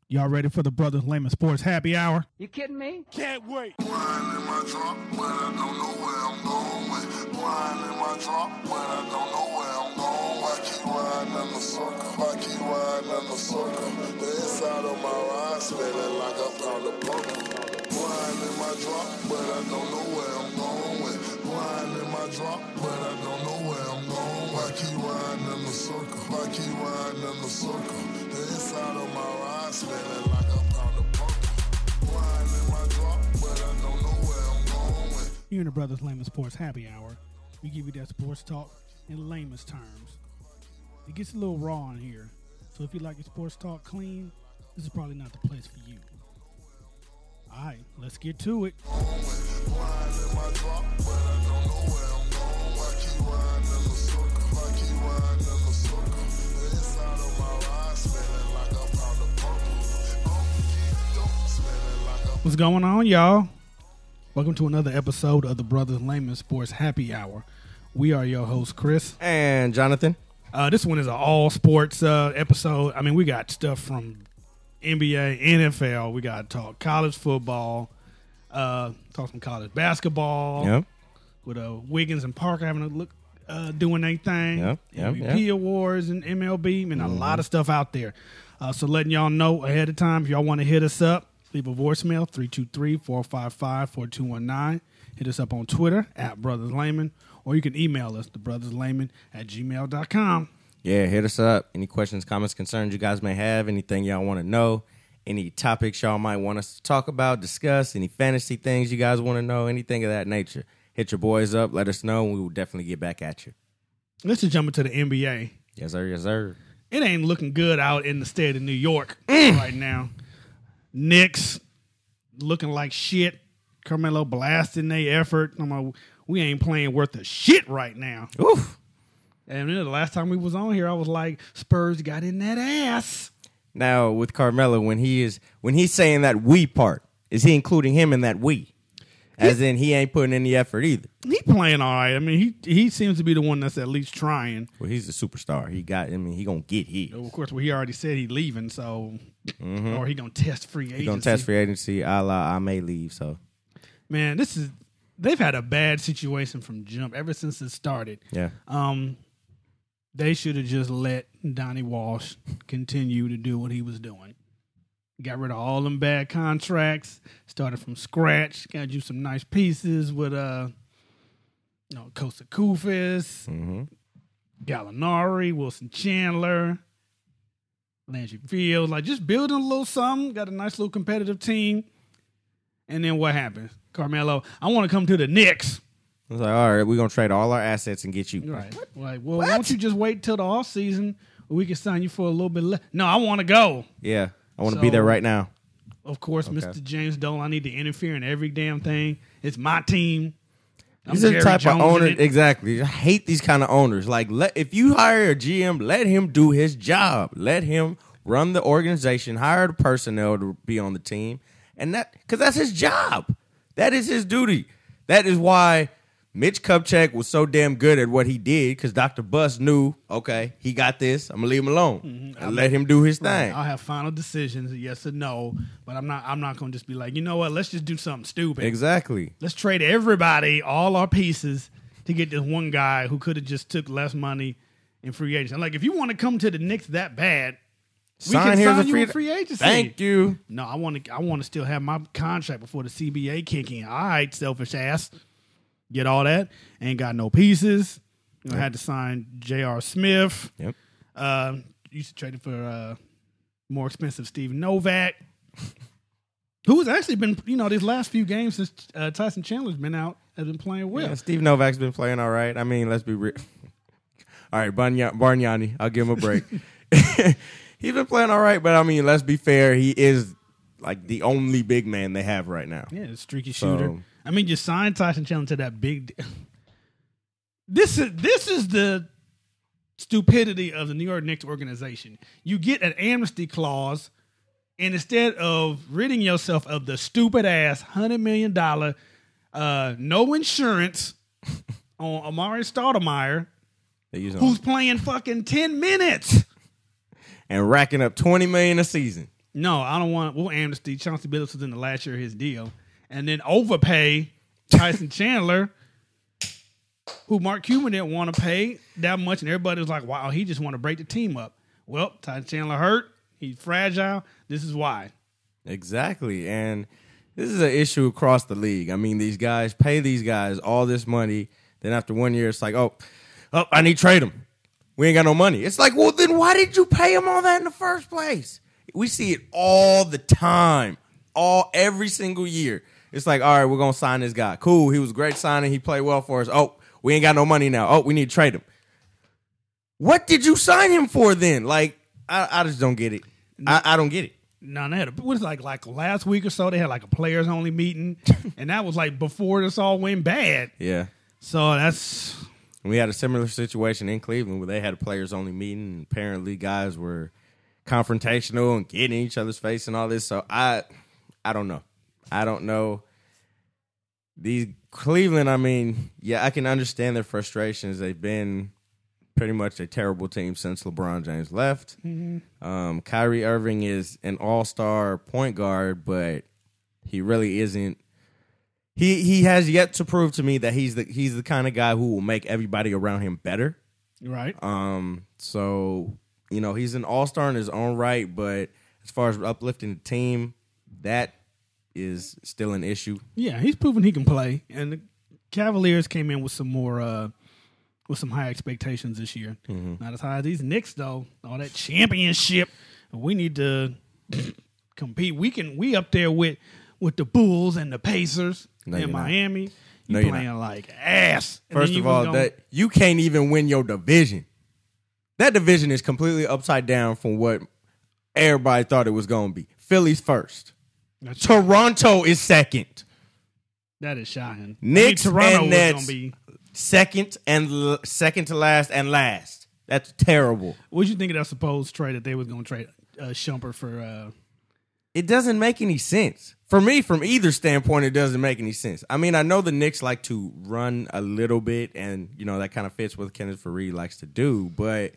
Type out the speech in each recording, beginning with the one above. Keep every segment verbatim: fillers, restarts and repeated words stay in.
Y'all ready for the Brothers Layman Sports Happy Hour? You kidding me? Can't wait. Blind in my drop, but I don't know where I'm going with. Blind in my drop, but I don't know where I'm going. I keep riding in the circle. I keep riding in the circle. The inside of my ride smelling like a pound of purple. Blind in my drop, but I don't know where I'm going with. Blind in my drop, but I don't know where I'm going. I keep riding in the circle. I keep riding in the circle. The inside of my ride smelling like a pound of purple. Blind in my drop, but I don't know where I'm going with. Here in the Brothers Layman Sports Happy Hour, we give you that sports talk in layman's terms. It gets a little raw in here, so if you like your sports talk clean, this is probably not the place for you. All right, let's get to it. Blind in my drop, but I don't know where I'm going. I keep riding in the circle. I keep riding in the circle. The inside of my ride smelling like a pound of purple. Oh, don't smelling like a What's going on, y'all? Welcome to another episode of the Brothers Layman Sports Happy Hour. We are your host, Chris. And Jonathan. Uh, this one is an all sports uh, episode. I mean, we got stuff from N B A, N F L. We got to talk college football, uh, talk some college basketball. Yep. With uh, Wiggins and Parker having a look, uh, doing their thing. Yep, yep, M V P yep. awards and M L B. I mean, a lot of stuff out there. Uh, so letting y'all know ahead of time, if y'all want to hit us up, leave a voicemail, three two three, four five five, four two one nine. Hit us up on Twitter, at Brothers Layman, or you can email us, thebrotherslayman at gmail dot com. Yeah, hit us up. Any questions, comments, concerns you guys may have, anything y'all want to know, any topics y'all might want us to talk about, discuss, any fantasy things you guys want to know, anything of that nature. Hit your boys up, let us know, and we will definitely get back at you. Let's just jump into the N B A. Yes, sir, yes, sir. It ain't looking good out in the state of New York right now. Knicks looking like shit. Carmelo blasting their effort. I'm like, we ain't playing worth a shit right now. Oof. And then the last time we was on here, I was like, Spurs got in that ass. Now, with Carmelo, when he is when he's saying that we part, is he including him in that we? As in, he ain't putting any effort either. He playing all right. I mean, he he seems to be the one that's at least trying. Well, he's a superstar. He got. I mean, he gonna get his. Of course, well, he already said he leaving, so Mm-hmm. or he gonna test free agency. He gonna test free agency. A la, I may leave. So Man, this is they've had a bad situation from jump ever since it started. yeah. Um, they should have just let Donnie Walsh continue to do what he was doing. Got rid of all them bad contracts. Started from scratch. Got you some nice pieces with uh, you know, Kosta Koufis, Mm-hmm. Gallinari, Wilson Chandler, Landry Fields. Like just building a little something. Got a nice little competitive team. And then what happens? Carmelo, I want to come to the Knicks. I was like, all right, we're gonna trade all our assets and get you. Right. Like, well, why don't you just wait till the off season where we can sign you for a little bit less? No, I want to go. Yeah, I want to So- be there right now. Of course, Okay. Mister James Dolan, I need to interfere in every damn thing. It's my team. I'm These are the Jerry type Jones of in owners. it. Exactly. I hate these kind of owners. Like, let if you hire a G M, let him do his job. Let him run the organization. Hire the personnel to be on the team, and that because that's his job. That is his duty. That is why Mitch Kupchak was so damn good at what he did because Doctor Buss knew, okay, he got this. I'm gonna leave him alone Mm-hmm. and let him do his Right. thing. I'll have final decisions, yes or no. But I'm not. I'm not going to just be like, you know what? Let's just do something stupid. Exactly. Let's trade everybody, all our pieces, to get this one guy who could have just took less money in free agency. Like, if you want to come to the Knicks that bad, we Sign can here as sign a you free- in free agency. Thank you. No, I want to. I want to still have my contract before the C B A kick in. All right, selfish ass. Get all that. Ain't got no pieces. You know, Yep. had to sign J R. Smith. Yep. Uh, used to trade it for uh, more expensive Steve Novak, who's actually been, you know, these last few games since uh, Tyson Chandler's been out, has been playing well. Yeah, Steve Novak's been playing all right. I mean, let's be real. All right, Bargna- Bargnani, I'll give him a break. He's been playing all right, but I mean, let's be fair. He is like the only big man they have right now. Yeah, streaky shooter. So- I mean, you signed Tyson Chandler to that big. D- this is this is the stupidity of the New York Knicks organization. You get an amnesty clause, and instead of ridding yourself of the stupid ass hundred million dollar, uh, no insurance on Amari Stoudemire, They use who's playing fucking ten minutes. and racking up twenty million a season. No, I don't want. We'll amnesty Chauncey Billups was in the last year of his deal, and then overpay Tyson Chandler, who Mark Cuban didn't want to pay that much, and everybody was like, "Wow, he just want to break the team up." Well, Tyson Chandler hurt. He's fragile. This is why. Exactly, and this is an issue across the league. I mean, these guys pay these guys all this money. Then after one year, it's like, oh, oh, I need to trade him. We ain't got no money. It's like, well, then why did you pay him all that in the first place? We see it all the time, all every single year. It's like, all right, we're gonna sign this guy. Cool, he was a great signing. He played well for us. Oh, we ain't got no money now. Oh, we need to trade him. What did you sign him for then? Like, I, I just don't get it. I, I don't get it. No, they had a, what was it, like like last week or so, they had like a players only meeting, and that was like before this all went bad. Yeah. So that's we had a similar situation in Cleveland where they had a players only meeting, and apparently guys were confrontational and getting in each other's face and all this. So I, I don't know. I don't know. These Cleveland, I mean, yeah, I can understand their frustrations. They've been pretty much a terrible team since LeBron James left. Mm-hmm. Um, Kyrie Irving is an all-star point guard, but he really isn't. He he has yet to prove to me that he's the he's the kind of guy who will make everybody around him better. Right. Um. So you know he's an all-star in his own right, but as far as uplifting the team, that is still an issue. Yeah, he's proven he can play, and the Cavaliers came in with some more. Uh, With some high expectations this year. Mm-hmm. Not as high as these Knicks, though. All that championship. We need to compete. We can. We up there with with the Bulls and the Pacers no, in Miami. Not. You no, playing like ass. And First of all, gonna, that you can't even win your division. That division is completely upside down from what everybody thought it was going to be. Philly's first. Toronto is second. That is shocking. Knicks I mean, Toronto and Nets. Gonna be, Second and l- second to last and last. That's terrible. What did you think of that supposed trade that they was going to trade uh, Shumpert for? Uh... It doesn't make any sense. For me, from either standpoint, it doesn't make any sense. I mean, I know the Knicks like to run a little bit, and, you know, that kind of fits what Kenneth Faried likes to do. But,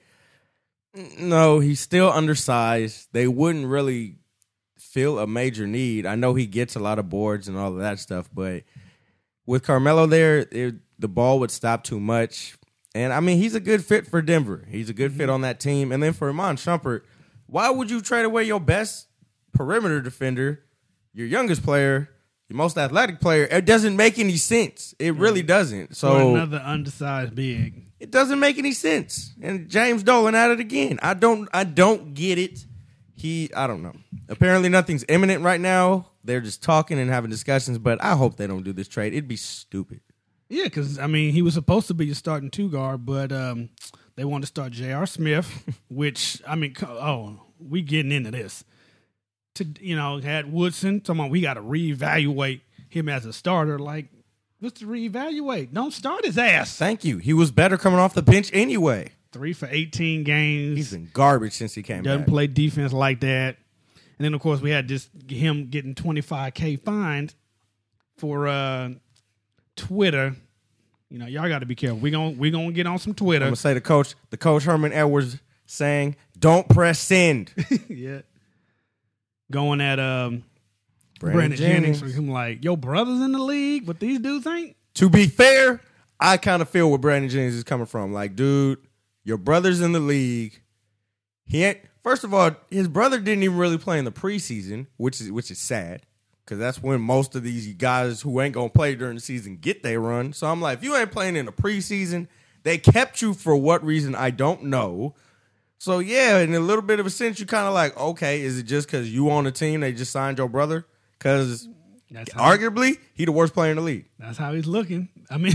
no, he's still undersized. They wouldn't really feel a major need. I know he gets a lot of boards and all of that stuff, but with Carmelo there, it, the ball would stop too much. And, I mean, he's a good fit for Denver. He's a good fit on that team. And then for Iman Shumpert, why would you trade away your best perimeter defender, your youngest player, your most athletic player? It doesn't make any sense. It really doesn't. So for another undersized big. It doesn't make any sense. And James Dolan at it again. I don't I don't get it. He, I don't know. Apparently nothing's imminent right now. They're just talking and having discussions, but I hope they don't do this trade. It'd be stupid. Yeah, because, I mean, he was supposed to be a starting two guard, but um, they wanted to start J R. Smith, which, I mean, oh, we getting into this. To You know, had Woodson, talking about we got to reevaluate him as a starter. Like, what's to reevaluate? Don't start his ass. Thank you. He was better coming off the bench anyway. Three for eighteen games. He's been garbage since he came Doesn't back. play defense like that. And then, of course, we had this him getting twenty-five K fined for uh, Twitter. You know, y'all got to be careful. We're going we gonna get on some Twitter. I'm going to say the coach, the coach Herman Edwards saying, don't press send. Yeah. Going at um, Brandon, Brandon Jennings. Jennings. I'm like, your brother's in the league, but these dudes ain't. To be fair, I kind of feel where Brandon Jennings is coming from. Like, dude, your brother's in the league. He ain't. First of all, his brother didn't even really play in the preseason, which is which is sad, because that's when most of these guys who ain't gonna play during the season get their run. So I'm like, if you ain't playing in the preseason, they kept you for what reason I don't know. So yeah, in a little bit of a sense, you kind of like, okay, is it just because you on the team they just signed your brother? Because arguably he the worst player in the league. That's how he's looking. I mean,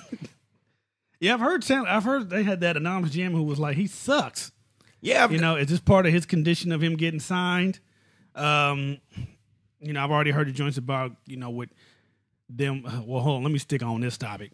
yeah, I've heard. I've heard they had that anonymous G M who was like, he sucks. Yeah, you know, is this part of his condition of him getting signed? Um, you know, I've already heard the joints about, you know, with them. Well, hold on, let me stick on this topic.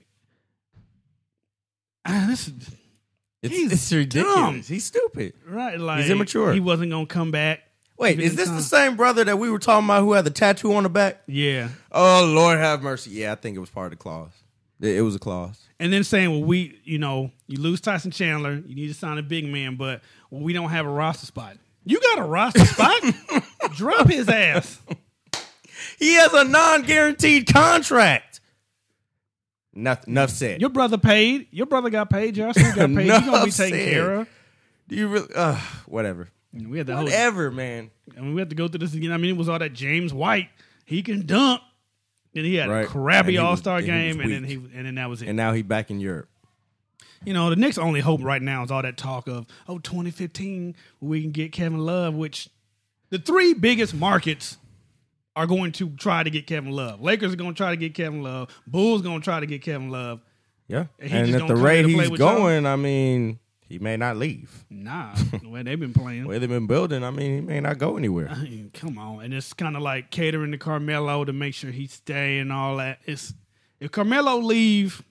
Uh, this is it's, he's it's ridiculous. dumb. He's stupid. Right? Like he's immature. He wasn't gonna come back. Wait, is this the same brother that we were talking about who had the tattoo on the back? Yeah. Oh, Lord have mercy. Yeah, I think it was part of the clause. It was a clause. And then saying, well, we, you know, you lose Tyson Chandler, you need to sign a big man, but well, we don't have a roster spot. You got a roster spot? Drop his ass. He has a non-guaranteed contract. Enough, enough said. Your brother paid. Your brother got paid. Josh got paid. He's gonna be Enough taken said. care of. Do you really? Uh, whatever. We had the whole. Whatever, man. I mean, we had to go through this again. I mean, it was all that James White. He can dunk. And he had Right. a crappy And he was- All Star and he game, was and then weak. he and then that was it. And now he back in Europe. You know, the Knicks' only hope right now is all that talk of, oh, twenty fifteen, we can get Kevin Love, which the three biggest markets are going to try to get Kevin Love. Lakers are going to try to get Kevin Love. Bulls going to try to get Kevin Love. Yeah. And he And, just at gonna the come rate here to play he's with y'all? going, I mean, he may not leave. Nah, the way they've been playing. The way they've been building, I mean, he may not go anywhere. I mean, come on. And it's kind of like catering to Carmelo to make sure he stay and all that. It's if Carmelo leave,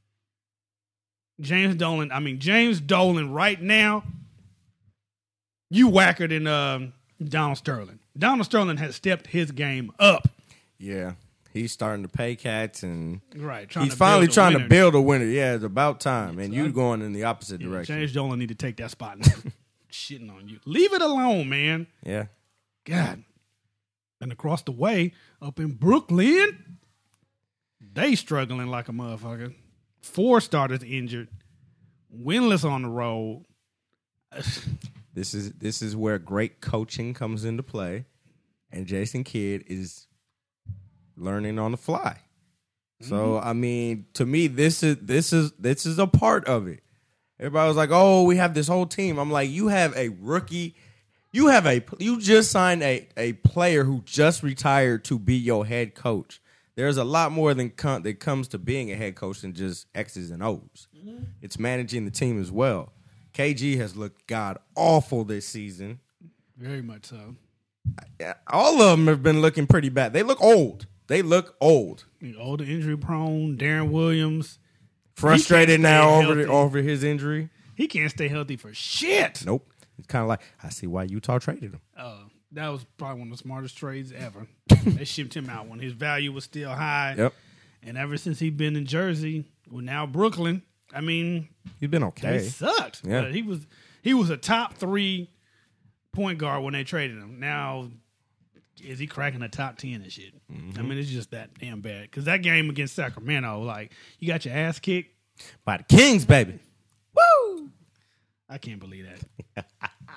James Dolan, I mean, James Dolan right now, you whacker than um, Donald Sterling. Donald Sterling has stepped his game up. Yeah. He's starting to pay cats, and Right. Trying he's to finally build a trying to winner. build a winner. Yeah, it's about time. And you I- going in the opposite Yeah, direction. James Dolan need to take that spot now. Shitting on you. Leave it alone, man. Yeah. God. And across the way, up in Brooklyn, they struggling like a motherfucker. Four starters injured, winless on the road. This is this is where great coaching comes into play, and Jason Kidd is learning on the fly. So I mean, to me, this is this is this is a part of it. Everybody was like, "Oh, we have this whole team." I'm like, "You have a rookie, you have a you just signed a a player who just retired to be your head coach. There's a lot more than com- that comes to being a head coach than just X's and O's. Mm-hmm. It's managing the team as well." K G has looked god awful this season. Very much so. All of them have been looking pretty bad. They look old. They look old. Older, injury prone, Darren Williams. Frustrated He can't now stay over the, healthy. over his injury. He can't stay healthy for shit. Nope. It's kind of like, I see why Utah traded him. Uh, that was probably one of the smartest trades ever. They shipped him out when his value was still high. Yep. And ever since he's been in Jersey, well, now Brooklyn, I mean, He's been they okay. sucked. Yeah. But he was he was a top three point guard when they traded him. Now, is he cracking the top ten and shit? Mm-hmm. I mean, it's just that damn bad. Because that game against Sacramento, like, you got your ass kicked. By the Kings, baby. Woo! I can't believe that.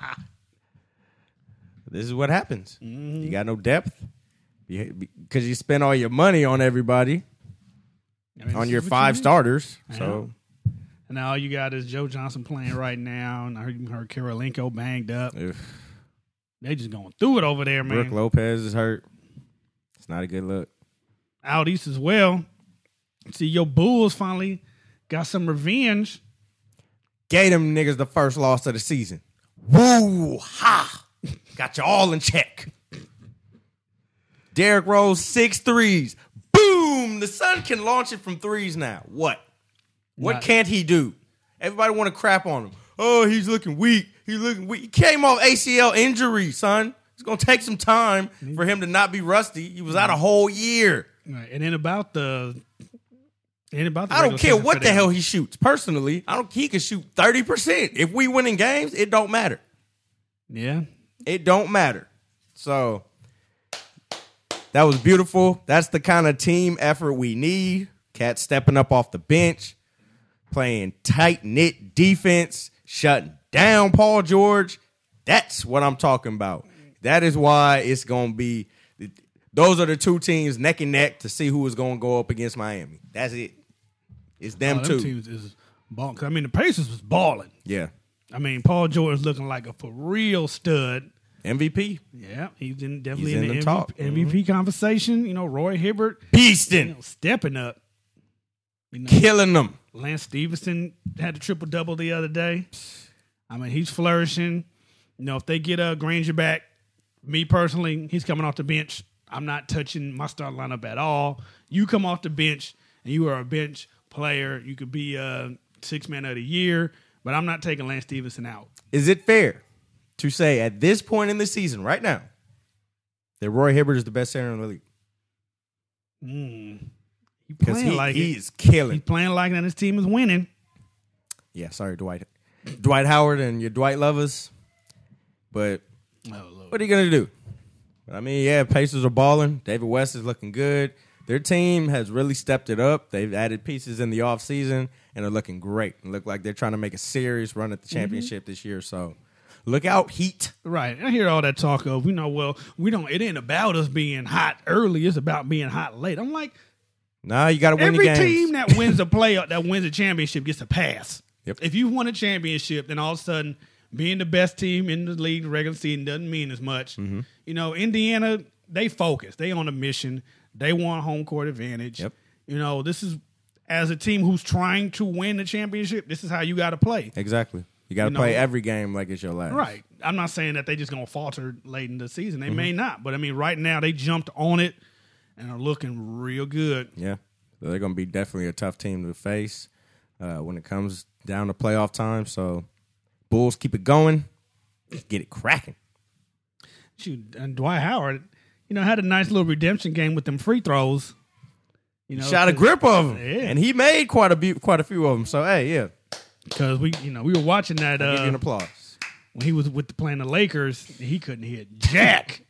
This is what happens. Mm-hmm. You got no depth because you spend all your money on everybody, I mean, on this your is what five you need. starters. I So know. And now all you got is Joe Johnson playing right now, and I heard, heard Karolinko banged up. Ugh. They just going through it over there, man. Brooke Lopez is hurt. It's not a good look. Out east as well. See, your Bulls finally got some revenge. Gave them niggas the first loss of the season. Woo ha! Got you all in check. Derrick Rose, six threes. Boom! The Sun can launch it from threes now. What? What Not- can't he do? Everybody want to crap on him. Oh, he's looking weak. He's looking weak. He came off A C L injury, son. It's going to take some time for him to not be rusty. He was out a whole year. Right. And then about the. And about the I don't regular care season what for the them. hell he shoots. Personally, I don't. He can shoot thirty percent. If we win in games, it don't matter. Yeah. It don't matter. So that was beautiful. That's the kind of team effort we need. Cat stepping up off the bench, playing tight knit defense, shutting down Paul George. That's what I'm talking about. That is why it's going to be. Those are the two teams neck and neck to see who is going to go up against Miami. That's it. It's them Oh, two. teams is balling. I mean, the Pacers was balling. Yeah. I mean, Paul George looking like a for real stud. M V P. Yeah, he's in, definitely He's in, in the, the M V P, top. M V P conversation. You know, Roy Hibbert, Beasting. you know, stepping up. You know, Killing them. Lance Stevenson had a triple double the other day. I mean, he's flourishing. You know, if they get a Granger back, me personally, he's coming off the bench. I'm not touching my start lineup at all. You come off the bench, and you are a bench player. You could be a six man of the year, but I'm not taking Lance Stevenson out. Is it fair to say at this point in the season, right now, that Roy Hibbert is the best center in the league? Mm. He Because playing he, like he it. is killing. He's playing like that. His team is winning. Yeah, sorry, Dwight. Dwight Howard and your Dwight lovers. But Oh, Lord. what are you going to do? But I mean, yeah, Pacers are balling. David West is looking good. Their team has really stepped it up. They've added pieces in the offseason, and they're looking great. It look like they're trying to make a serious run at the championship mm-hmm. this year. So look out, Heat. Right. I hear all that talk of, you know, well, we don't. It ain't about us being hot early. It's about being hot late. I'm like, nah, you got to win the games. Every team that wins a playoff, that wins a championship gets a pass. Yep. If you won a championship, then all of a sudden being the best team in the league regular season doesn't mean as much. Mm-hmm. You know, Indiana, they focus. They on a mission. They want home court advantage. Yep. You know, this is, as a team who's trying to win the championship, this is how you got to play. Exactly. You got to play know, every game like it's your last. Right. I'm not saying that they just going to falter late in the season. They mm-hmm. may not. But, I mean, right now they jumped on it and are looking real good. Yeah. So they're going to be definitely a tough team to face uh, when it comes down to playoff time. So, Bulls keep it going. Get it cracking. Shoot, and Dwight Howard, you know, had a nice little redemption game with them free throws. You know, shot a grip of them, yeah. and he made quite a be- quite a few of them. So hey, yeah, because we, you know, we were watching that. I'll uh, give you an applause. When he was with the playing the Lakers, he couldn't hit jack,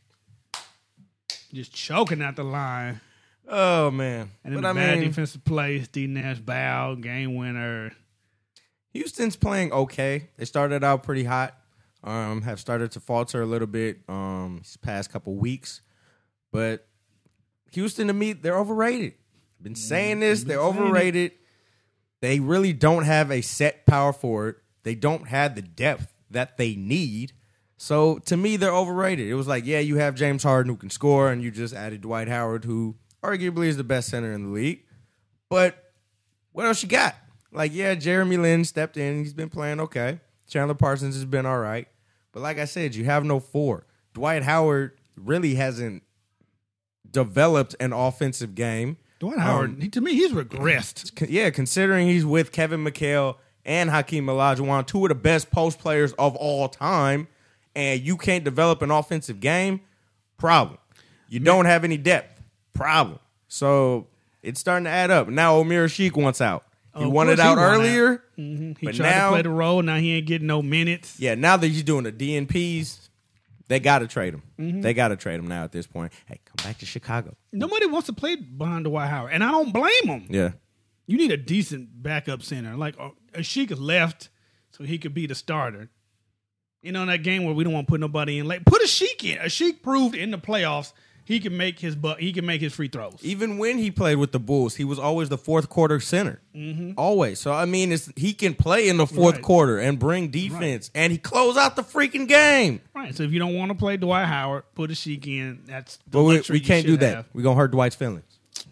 just choking at the line. Oh man! And then but the I bad mean, defensive play, Steve Nash bow, game winner. Houston's playing okay. They started out pretty hot. Um, have started to falter a little bit um these past couple weeks. But Houston, to me, they're overrated. I've been saying this. They're overrated. They really don't have a set power forward. They don't have the depth that they need. So, to me, they're overrated. It was like, yeah, you have James Harden who can score, and you just added Dwight Howard, who arguably is the best center in the league. But what else you got? Like, yeah, Jeremy Lin stepped in. He's been playing okay. Chandler Parsons has been all right. But like I said, you have no four. Dwight Howard really hasn't developed an offensive game. Dwight Howard, um, he, to me, he's regressed. Yeah, considering he's with Kevin McHale and Hakeem Olajuwon, two of the best post players of all time, and you can't develop an offensive game, problem. You Man. don't have any depth, problem. So it's starting to add up. Now Omir Sheik wants out. He oh, wanted out he earlier. Out. Mm-hmm. He but tried now, to play the role. Now he ain't getting no minutes. Yeah, now that he's doing the D N Ps, they got to trade him. Mm-hmm. They got to trade him now at this point. Hey, come back to Chicago. Nobody wants to play behind Dwight Howard, and I don't blame him. Yeah. You need a decent backup center. Like, uh, Sheik is left so he could be the starter. You know, in that game where we don't want to put nobody in late, put a Sheik in. A Sheik proved in the playoffs he can make his bu- he can make his free throws. Even when he played with the Bulls, he was always the fourth quarter center. Mm-hmm. Always. So, I mean, it's, he can play in the fourth right. quarter and bring defense, right. and he close out the freaking game. Right. So, if you don't want to play Dwight Howard, put a Sheik in. That's the But we, we can't do that. Have. We're going to hurt Dwight's feelings.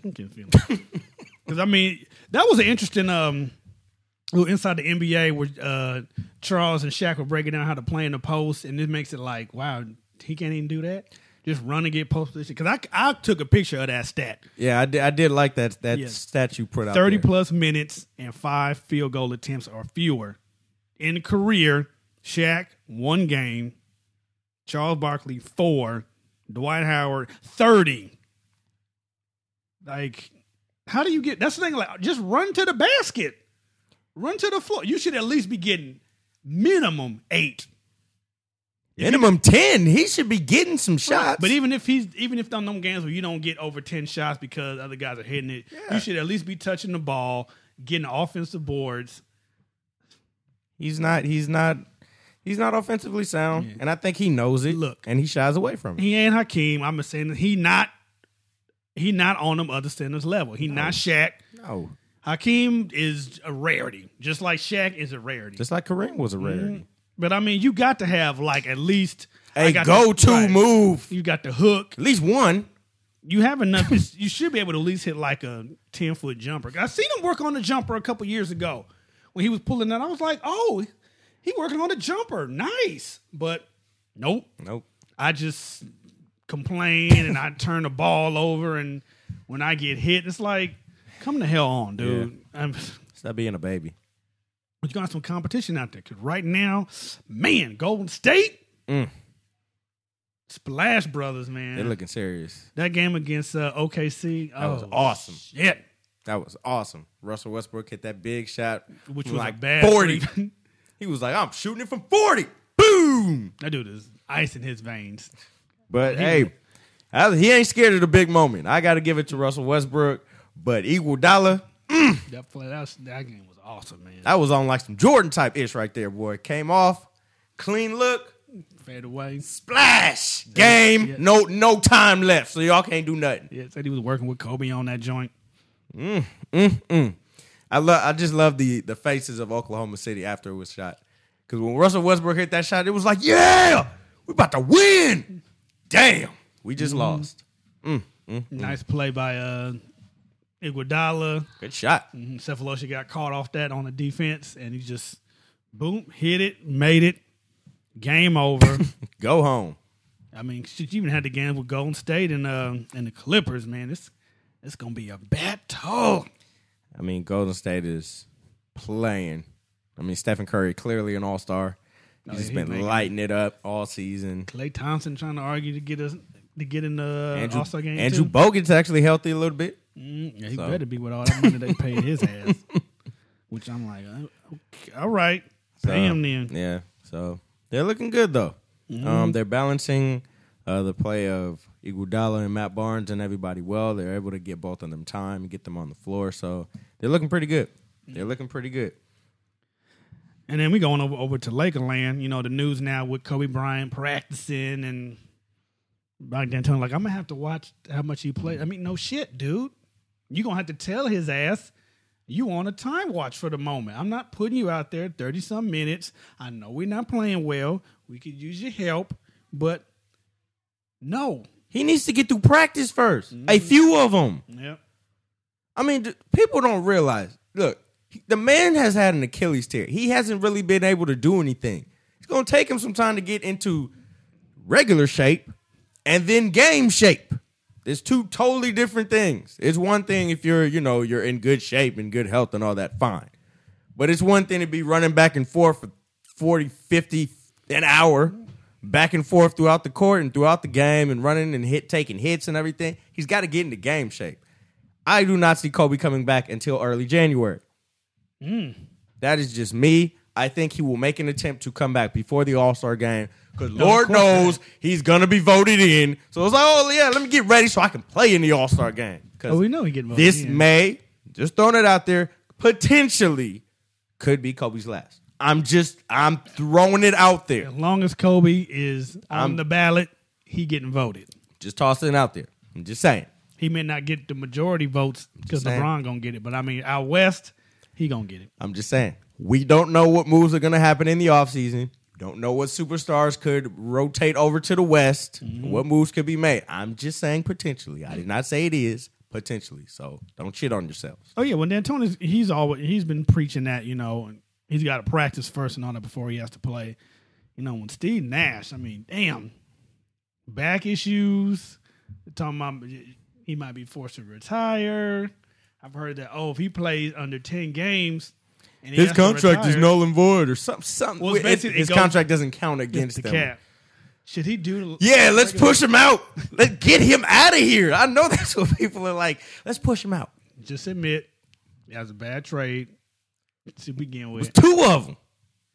Because, I mean, that was an interesting um, little inside the N B A where uh, Charles and Shaq were breaking down how to play in the post, and this makes it like, wow, he can't even do that? Just run and get post position. Because I, I took a picture of that stat. Yeah, I did, I did like that that yes. stat you put out thirty there. plus minutes and five field goal attempts or fewer. In the career, Shaq, one game. Charles Barkley, four. Dwight Howard, thirty. Like, how do you get – that's the thing. Like, just run to the basket. Run to the floor. You should at least be getting minimum eight. Minimum ten. He should be getting some shots. Right. But even if he's even if on them games where you don't get over ten shots because other guys are hitting it, yeah. you should at least be touching the ball, getting offensive boards. He's not he's not he's not offensively sound, yeah. and I think he knows it. Look, and he shies away from it. He ain't Hakeem. I'm just saying that he not he not on them other centers level. He no. not Shaq. No. Hakeem is a rarity. Just like Shaq is a rarity. Just like Kareem was a rarity. Mm-hmm. But, I mean, you got to have, like, at least a go-to right. move. You got the hook. At least one. You have enough. You should be able to at least hit, like, a ten-foot jumper. I seen him work on the jumper a couple years ago when he was pulling that. I was like, oh, he working on the jumper. Nice. But, nope. Nope. I just complain, and I turn the ball over, and when I get hit, it's like, come the hell on, dude. Yeah. Stop being a baby. But you got some competition out there. Because right now, man, Golden State, mm. Splash Brothers, man. They're looking serious. That game against uh, O K C. That oh, was awesome. Shit. That was awesome. Russell Westbrook hit that big shot. Which was like a bad forty. He was like, I'm shooting it from forty. Boom. That dude is ice in his veins. But, he, hey. I, he ain't scared of the big moment. I got to give it to Russell Westbrook, but Iguodala, mm, That play, that, was, that game was awesome, man. that was on like some Jordan type ish right there, boy. Came off, clean look, Fade away. splash, game, Yeah. no no time left, so y'all can't do nothing. Yeah, said he was working with Kobe on that joint. Mm, mm, mm. I love. I just love the the faces of Oklahoma City after it was shot. Because when Russell Westbrook hit that shot, it was like, yeah, we about to win. Damn, we just Mm-hmm. lost. Mm, mm, mm. Nice play by uh, Iguodala. Good shot. Mm-hmm. Cephalosha got caught off that on the defense, and he just, boom, hit it, made it. Game over. Go home. I mean, shit, you even had the game with Golden State and uh, and the Clippers, man. This it's gonna be a battle. I mean, Golden State is playing. I mean, Stephen Curry, clearly an all-star. He's Oh, just he been making- lighting it up all season. Klay Thompson trying to argue to get us to get in the Andrew, All-Star game. Andrew too. Bogut's actually healthy a little bit. Mm, yeah, he So. better be with all that money they paid his ass. Which I'm like, uh, okay, all right, So, pay him then. Yeah, so they're looking good, though. Mm-hmm. Um, they're balancing uh, the play of Iguodala and Matt Barnes and everybody well. They're able to get both of them time and get them on the floor. So they're looking pretty good. They're looking pretty good. And then we going over, over to Lakerland. You know, the news now with Kobe Bryant practicing and Mike D'Antoni like, I'm going to have to watch how much he played. I mean, no shit, dude. You're going to have to tell his ass you on a time watch for the moment. I'm not putting you out there thirty-some minutes. I know we're not playing well. We could use your help, but no. He needs to get through practice first. A few of them. Yep. I mean, th- people don't realize. Look, he- the man has had an Achilles tear. He hasn't really been able to do anything. It's going to take him some time to get into regular shape and then game shape. There's two totally different things. It's one thing if you're, you know, you're in good shape and good health and all that, fine. But it's one thing to be running back and forth for forty, fifty an hour, back and forth throughout the court and throughout the game and running and hit, taking hits and everything. He's got to get into game shape. I do not see Kobe coming back until early January. Mm. That is just me. I think he will make an attempt to come back before the All-Star game because No, Lord of course knows he's going to be voted in. So it's like, oh, yeah, let me get ready so I can play in the All-Star game. 'Cause Oh, we know he getting voted this in. may, just throwing it out there, potentially could be Kobe's last. I'm just, I'm throwing it out there. As long as Kobe is on I'm- the ballot, he getting voted. Just tossing it out there. I'm just saying. He may not get the majority votes because saying. LeBron gonna get it, but I mean, out west, he gonna get it. I'm just saying. We don't know what moves are going to happen in the offseason. Don't know what superstars could rotate over to the West. Mm-hmm. What moves could be made. I'm just saying potentially. I did not say it is. Potentially. So don't shit on yourselves. Oh yeah, when D'Antoni's he's always he's been preaching that, you know, and he's got to practice first and all that before he has to play. You know, when Steve Nash, I mean, damn, back issues. They're talking about he might be forced to retire. I've heard that. Oh, if he plays under ten games, and he His has to contract is retire, null and void or something. something. Well, it's It- basically- it his goes contract doesn't count against against the them. cap. Should he do? Yeah, let's push him out. Let's get him out of here. I know that's what people are like. Let's push him out. Just admit that was a bad trade to begin with. Two of them.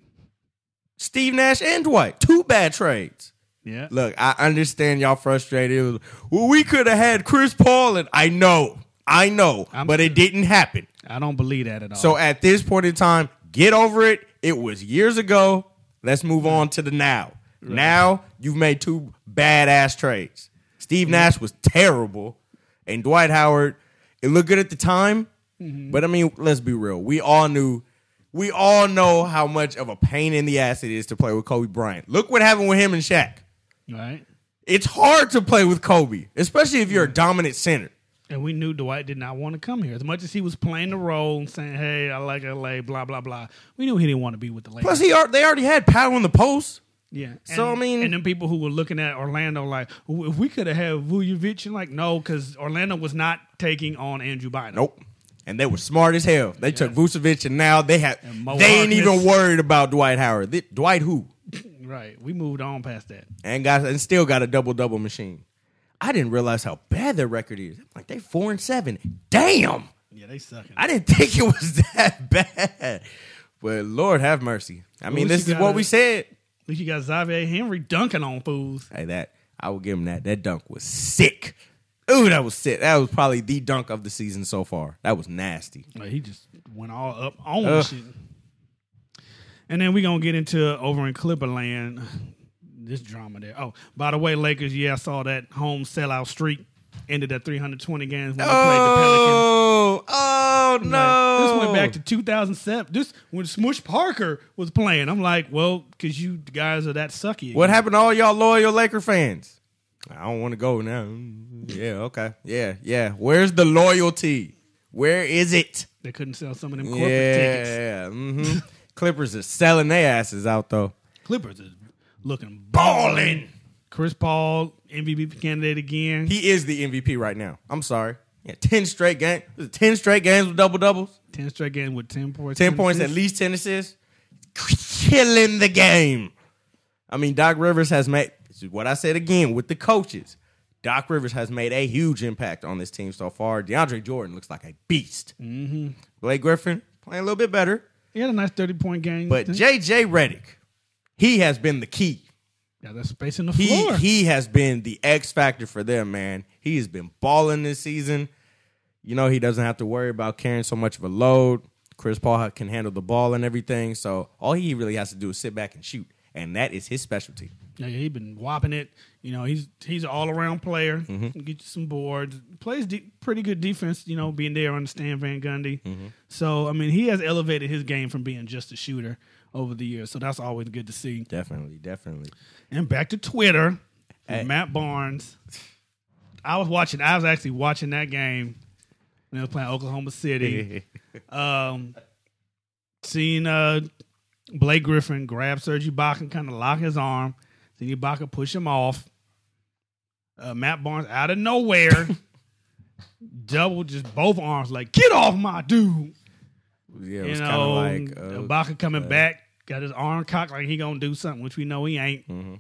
Steve Nash and Dwight. Two bad trades. Yeah. Look, I understand y'all frustrated. It was, well, we could have had Chris Paul, and I know, I know, I'm- but it didn't happen. I don't believe that at all. So at this point in time, get over it. It was years ago. Let's move on to the now. Now you've made two badass trades. Steve Nash was terrible, and Dwight Howard, it looked good at the time, but I mean, let's be real. We all knew, we all know how much of a pain in the ass it is to play with Kobe Bryant. Look what happened with him and Shaq. right. It's hard to play with Kobe, especially if you're a dominant center. And we knew Dwight did not want to come here. As much as he was playing the role and saying, hey, I like L A, blah, blah, blah. We knew he didn't want to be with the Lakers. Plus, he al- they already had power in the post. yeah. So, And- I mean- And then people who were looking at Orlando like, "Well, if we could have had Vujovic, and like, no, because Orlando was not taking on Andrew Bynum. Nope. And they were smart as hell. They took Vucevic, and now they have And Mo they ain't Harkless. even worried about Dwight Howard. They- Dwight who? Right. We moved on past that. And got and still got a double double machine. I didn't realize how bad their record is. Like they four and seven. Damn. Yeah, they sucking. I didn't think it was that bad. But Lord have mercy. I mean, least this you is got what a- we said. At least you got Xavier Henry dunking on fools. Hey, that I will give him that. That dunk was sick. Ooh, that was sick. That was probably the dunk of the season so far. That was nasty. Like, he just went all up on the shit. And then we're going to get into over in Clipperland, this drama there. Oh, by the way, Lakers, yeah, I saw that home sellout streak ended at three hundred twenty games when they played the Pelicans. Oh, oh no. Like, this went back to two thousand seven. This when Smush Parker was playing. I'm like, well, because you guys are that sucky. What happened to all y'all loyal Laker fans? I don't want to go now. Yeah, okay. Yeah, yeah. Where's the loyalty? Where is it? They couldn't sell some of them corporate yeah, tickets. Yeah, mm-hmm. Clippers are selling their asses out, though. Clippers is looking balling. Chris Paul, M V P candidate again. He is the M V P right now. I'm sorry. Yeah, ten straight games. Ten straight games with double doubles. Ten straight games with ten points. Ten points, at least ten assists. Killing the game. I mean, Doc Rivers has made. This is what I said again with the coaches. Doc Rivers has made a huge impact on this team so far. DeAndre Jordan looks like a beast. Mm-hmm. Blake Griffin playing a little bit better. He had a nice thirty-point game. But J J Redick, he has been the key. Got that space in the He floor. he has been the X factor for them, man. He has been balling this season. You know, he doesn't have to worry about carrying so much of a load. Chris Paul can handle the ball and everything. So all he really has to do is sit back and shoot. And that is his specialty. Yeah, he's been whopping it. You know, he's he's an all-around player. Mm-hmm. Get you some boards. Plays de- pretty good defense, you know, being there on the Stan Van Gundy. Mm-hmm. So, I mean, he has elevated his game from being just a shooter over the years. So that's always good to see. Definitely, definitely. And back to Twitter, Hey. Matt Barnes. I was watching. I was actually watching that game when they was playing Oklahoma City. um, seeing uh, Blake Griffin grab Serge Ibaka and kind of lock his arm. Seeing Ibaka push him off. Uh, Matt Barnes out of nowhere, double just both arms like, get off my dude. Yeah, it You was kind know, of like uh, Ibaka coming back, got his arm cocked like he gonna do something, which we know he ain't. Mm-hmm.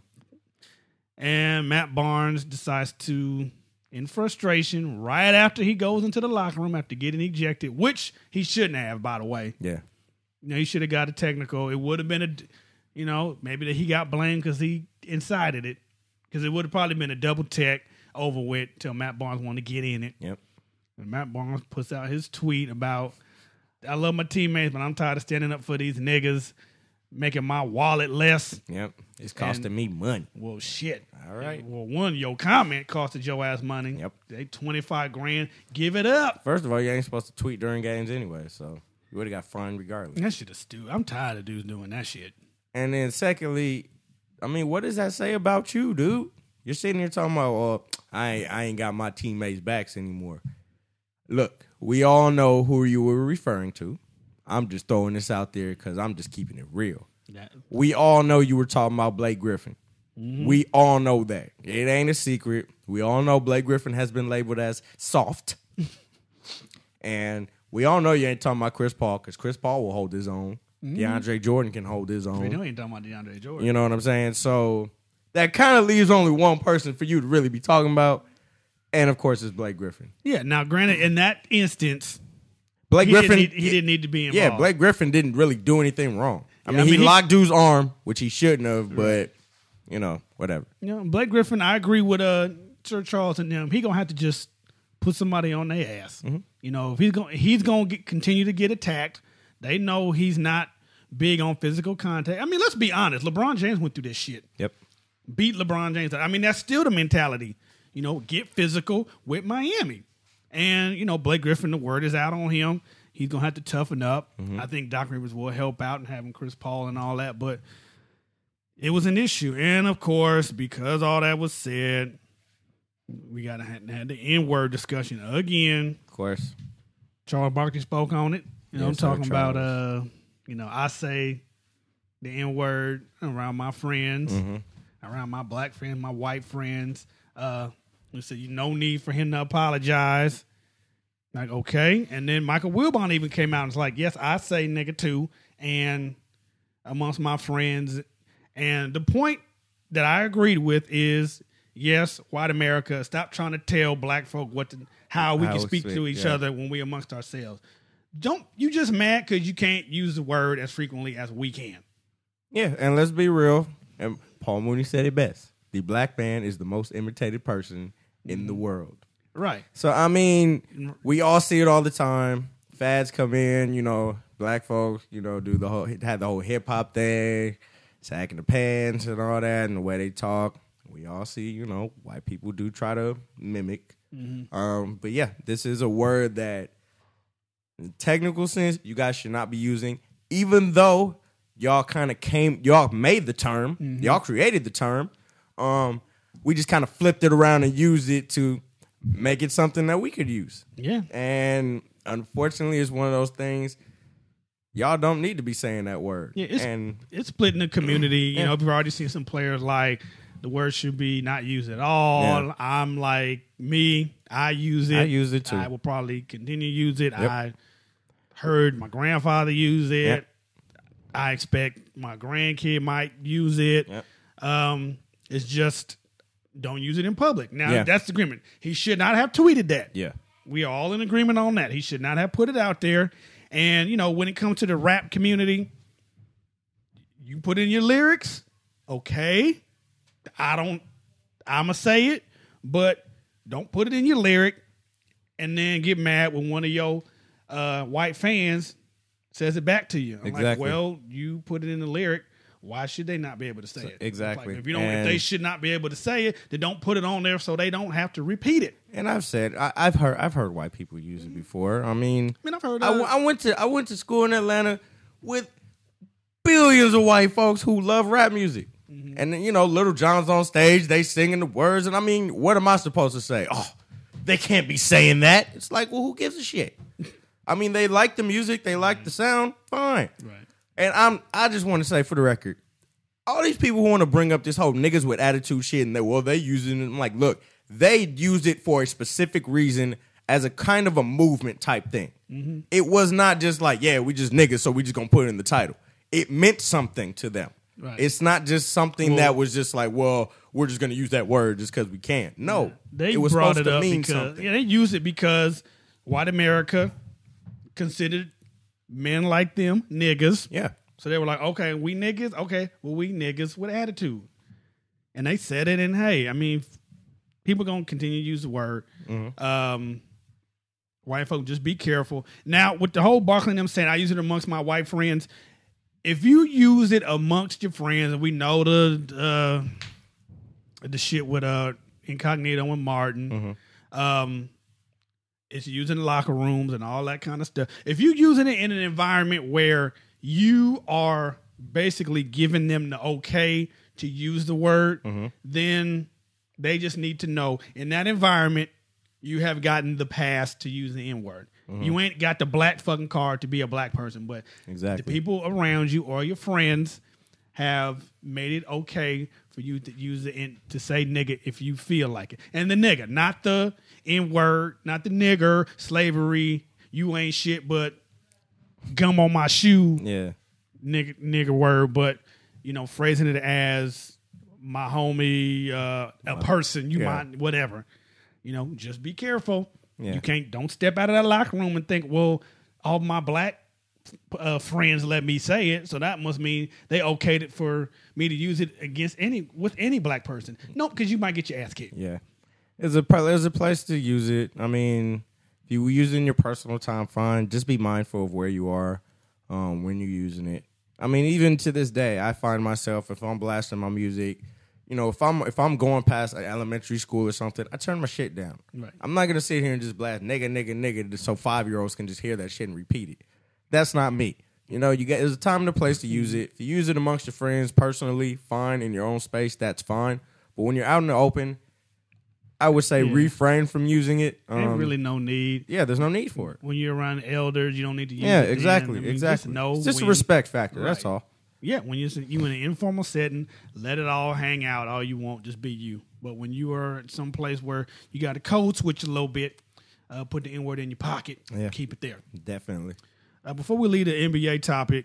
And Matt Barnes decides to, in frustration, right after he goes into the locker room after getting ejected, which he shouldn't have, by the way. yeah. You know, he should have got a technical. It would have been a, you know, maybe that he got blamed because he incited it, because it would have probably been a double tech over with till Matt Barnes wanted to get in it. Yep. And Matt Barnes puts out his tweet about, I love my teammates, but I'm tired of standing up for these niggas, making my wallet less. Yep. It's costing And- me money. Well, shit. All right. Well, one, your comment costed your ass money. Yep. They twenty-five grand. Give it up. First of all, you ain't supposed to tweet during games anyway, so you would have got fined regardless. That shit is stupid. I'm tired of dudes doing that shit. And then secondly, I mean, what does that say about you, dude? You're sitting here talking about, well, I ain't, I ain't got my teammates' backs anymore. Look, we all know who you were referring to. I'm just throwing this out there because I'm just keeping it real. That, We all know you were talking about Blake Griffin. Mm-hmm. We all know that. It ain't a secret. We all know Blake Griffin has been labeled as soft. And we all know you ain't talking about Chris Paul because Chris Paul will hold his own. Mm-hmm. DeAndre Jordan can hold his own. we know ain't talking about DeAndre Jordan. You know what I'm saying? So that kind of leaves only one person for you to really be talking about. And, of course, it's Blake Griffin. Yeah, now, granted, in that instance, Blake he, Griffin. didn't need, he didn't need to be involved. Yeah, Blake Griffin didn't really do anything wrong. I Yeah, mean, I he, mean, he- locked dude's arm, which he shouldn't have, but, you know, whatever. You know, Blake Griffin, I agree with uh, Sir Charles and them. He going to have to just put somebody on their ass. Mm-hmm. You know, if he's going he's going to continue to get attacked. They know he's not big on physical contact. I mean, let's be honest. LeBron James went through this shit. Yep. Beat LeBron James. I mean, that's still the mentality. You know, get physical with Miami. And, you know, Blake Griffin, the word is out on him. He's going to have to toughen up. Mm-hmm. I think Doc Rivers will help out and having Chris Paul and all that. But it was an issue. And, of course, because all that was said, we got to have, have the N-word discussion again. Of course. Charles Barkley spoke on it. You know, Yes, I'm sir, talking about, Charles. uh, you know, I say the N-word around my friends, Mm-hmm. around my black friends, my white friends. Uh, we said, you no need for him to apologize. Like, okay. And then Michael Wilbon even came out and was like, yes, I say nigga too. And amongst my friends. And the point that I agreed with is, yes, white America, stop trying to tell black folk what to, how we How can we speak speak, to each yeah. other when we amongst ourselves. Don't you just mad because you can't use the word as frequently as we can. Yeah, and let's be real. And Paul Mooney said it best. the black man is the most imitated person in the world. Right. So, I mean, we all see it all the time. Fads come in, you know, black folks, you know, do the whole, have the whole hip hop thing, sagging the pants and all that, and the way they talk. We all see, you know, white people do try to mimic. Mm-hmm. Um, but yeah, this is a word that, in technical sense, you guys should not be using, even though y'all kind of came, y'all made the term, mm-hmm. y'all created the term. Um, we just kind of flipped it around and used it to make it something that we could use. Yeah. And unfortunately, it's one of those things. Y'all don't need to be saying that word. Yeah, it's, and it's splitting the community. You yeah. know, we've already seen some players like the word should be not used at all. Yeah. I'm like me. I use it. I use it too. I will probably continue to use it. Yep. I heard my grandfather use it. Yep. I expect my grandkid might use it. Yep. Um, it's just don't use it in public. Now, Yeah. that's the agreement. He should not have tweeted that. Yeah. We are all in agreement on that. He should not have put it out there. And, you know, when it comes to the rap community, you put in your lyrics, okay. I don't, I'm going to say it, but don't put it in your lyric and then get mad when one of your uh, white fans says it back to you. I'm Exactly. like, well, you put it in the lyric. Why should they not be able to say it? Exactly. Like, if you don't, And- if they should not be able to say it, then don't put it on there so they don't have to repeat it. And I've said I, I've heard I've heard white people use it before. I mean, I mean, I've heard. I, Uh, w- I went to I went to school in Atlanta with billions of white folks who love rap music, Mm-hmm. and then, you know, Little John's on stage, they singing the words, and I mean, what am I supposed to say? Oh, they can't be saying that. It's like, well, who gives a shit? I mean, they like the music, they like the sound, fine. Right. And I'm I just want to say for the record, all these people who want to bring up this whole niggas with attitude shit, and they well they using it. I'm like, look, they used it for a specific reason as a kind of a movement type thing. Mm-hmm. It was not just like, yeah, we just niggas, so we just gonna put it in the title. It meant something to them. Right. It's not just something Well, that was just like, well, we're just gonna use that word just because we can. No, They it was brought supposed it to up mean because something. yeah, they use it because white America considered men like them niggas. Yeah, So they were like, okay, we niggas, okay, well we niggas with attitude, and they said it. And hey, I mean, people gonna continue to use the word. Mm-hmm. Um, white folk, just be careful. Now with the whole Barkley and them saying I use it amongst my white friends. If you use it amongst your friends, and we know the uh, the shit with uh Incognito and Martin, Mm-hmm. um, it's used in locker rooms and all that kind of stuff. If you're using it in an environment where you are basically giving them the okay to use the word, Mm-hmm. then they just need to know in that environment you have gotten the pass to use the N word. Mm-hmm. You ain't got the black fucking card to be a black person, but Exactly. the people around you or your friends have made it okay for you to use the N, to say nigga if you feel like it. And the nigga, not the N word, not the nigger, slavery, you ain't shit but gum on my shoe, yeah, nigga, nigger word, but you know, phrasing it as my homie, uh, a person, you Yeah. might, whatever. You know, just be careful. Yeah. You can't, don't step out of that locker room and think, well, all my black uh, friends let me say it, so that must mean they okayed it for me to use it against any, with any black person. No, because you might get your ass kicked. yeah. There's a pl- there's a place to use it. I mean, if you use it in your personal time, fine. Just be mindful of where you are um, when you're using it. I mean, even to this day, I find myself if I'm blasting my music, you know, if I'm if I'm going past an elementary school or something, I turn my shit down. Right. I'm not gonna sit here and just blast nigga, nigga, nigga, so five year olds can just hear that shit and repeat it. That's not me. You know, you get there's a time and a place to use it. If you use it amongst your friends personally, fine, in your own space, that's fine. But when you're out in the open, I would say Yeah. refrain from using it. Ain't Um, really no need. yeah, there's no need for it. When you're around elders, you don't need to use Yeah, it then. exactly, I mean, exactly. Just know it's just a when- respect factor. That's Right. all. Yeah, when you're you in an informal setting, let it all hang out all you want. Just be you. But when you are at some place where you got to code switch a little bit, uh, put the N word in your pocket, Yeah. keep it there. Definitely. Uh, before we leave the N B A topic,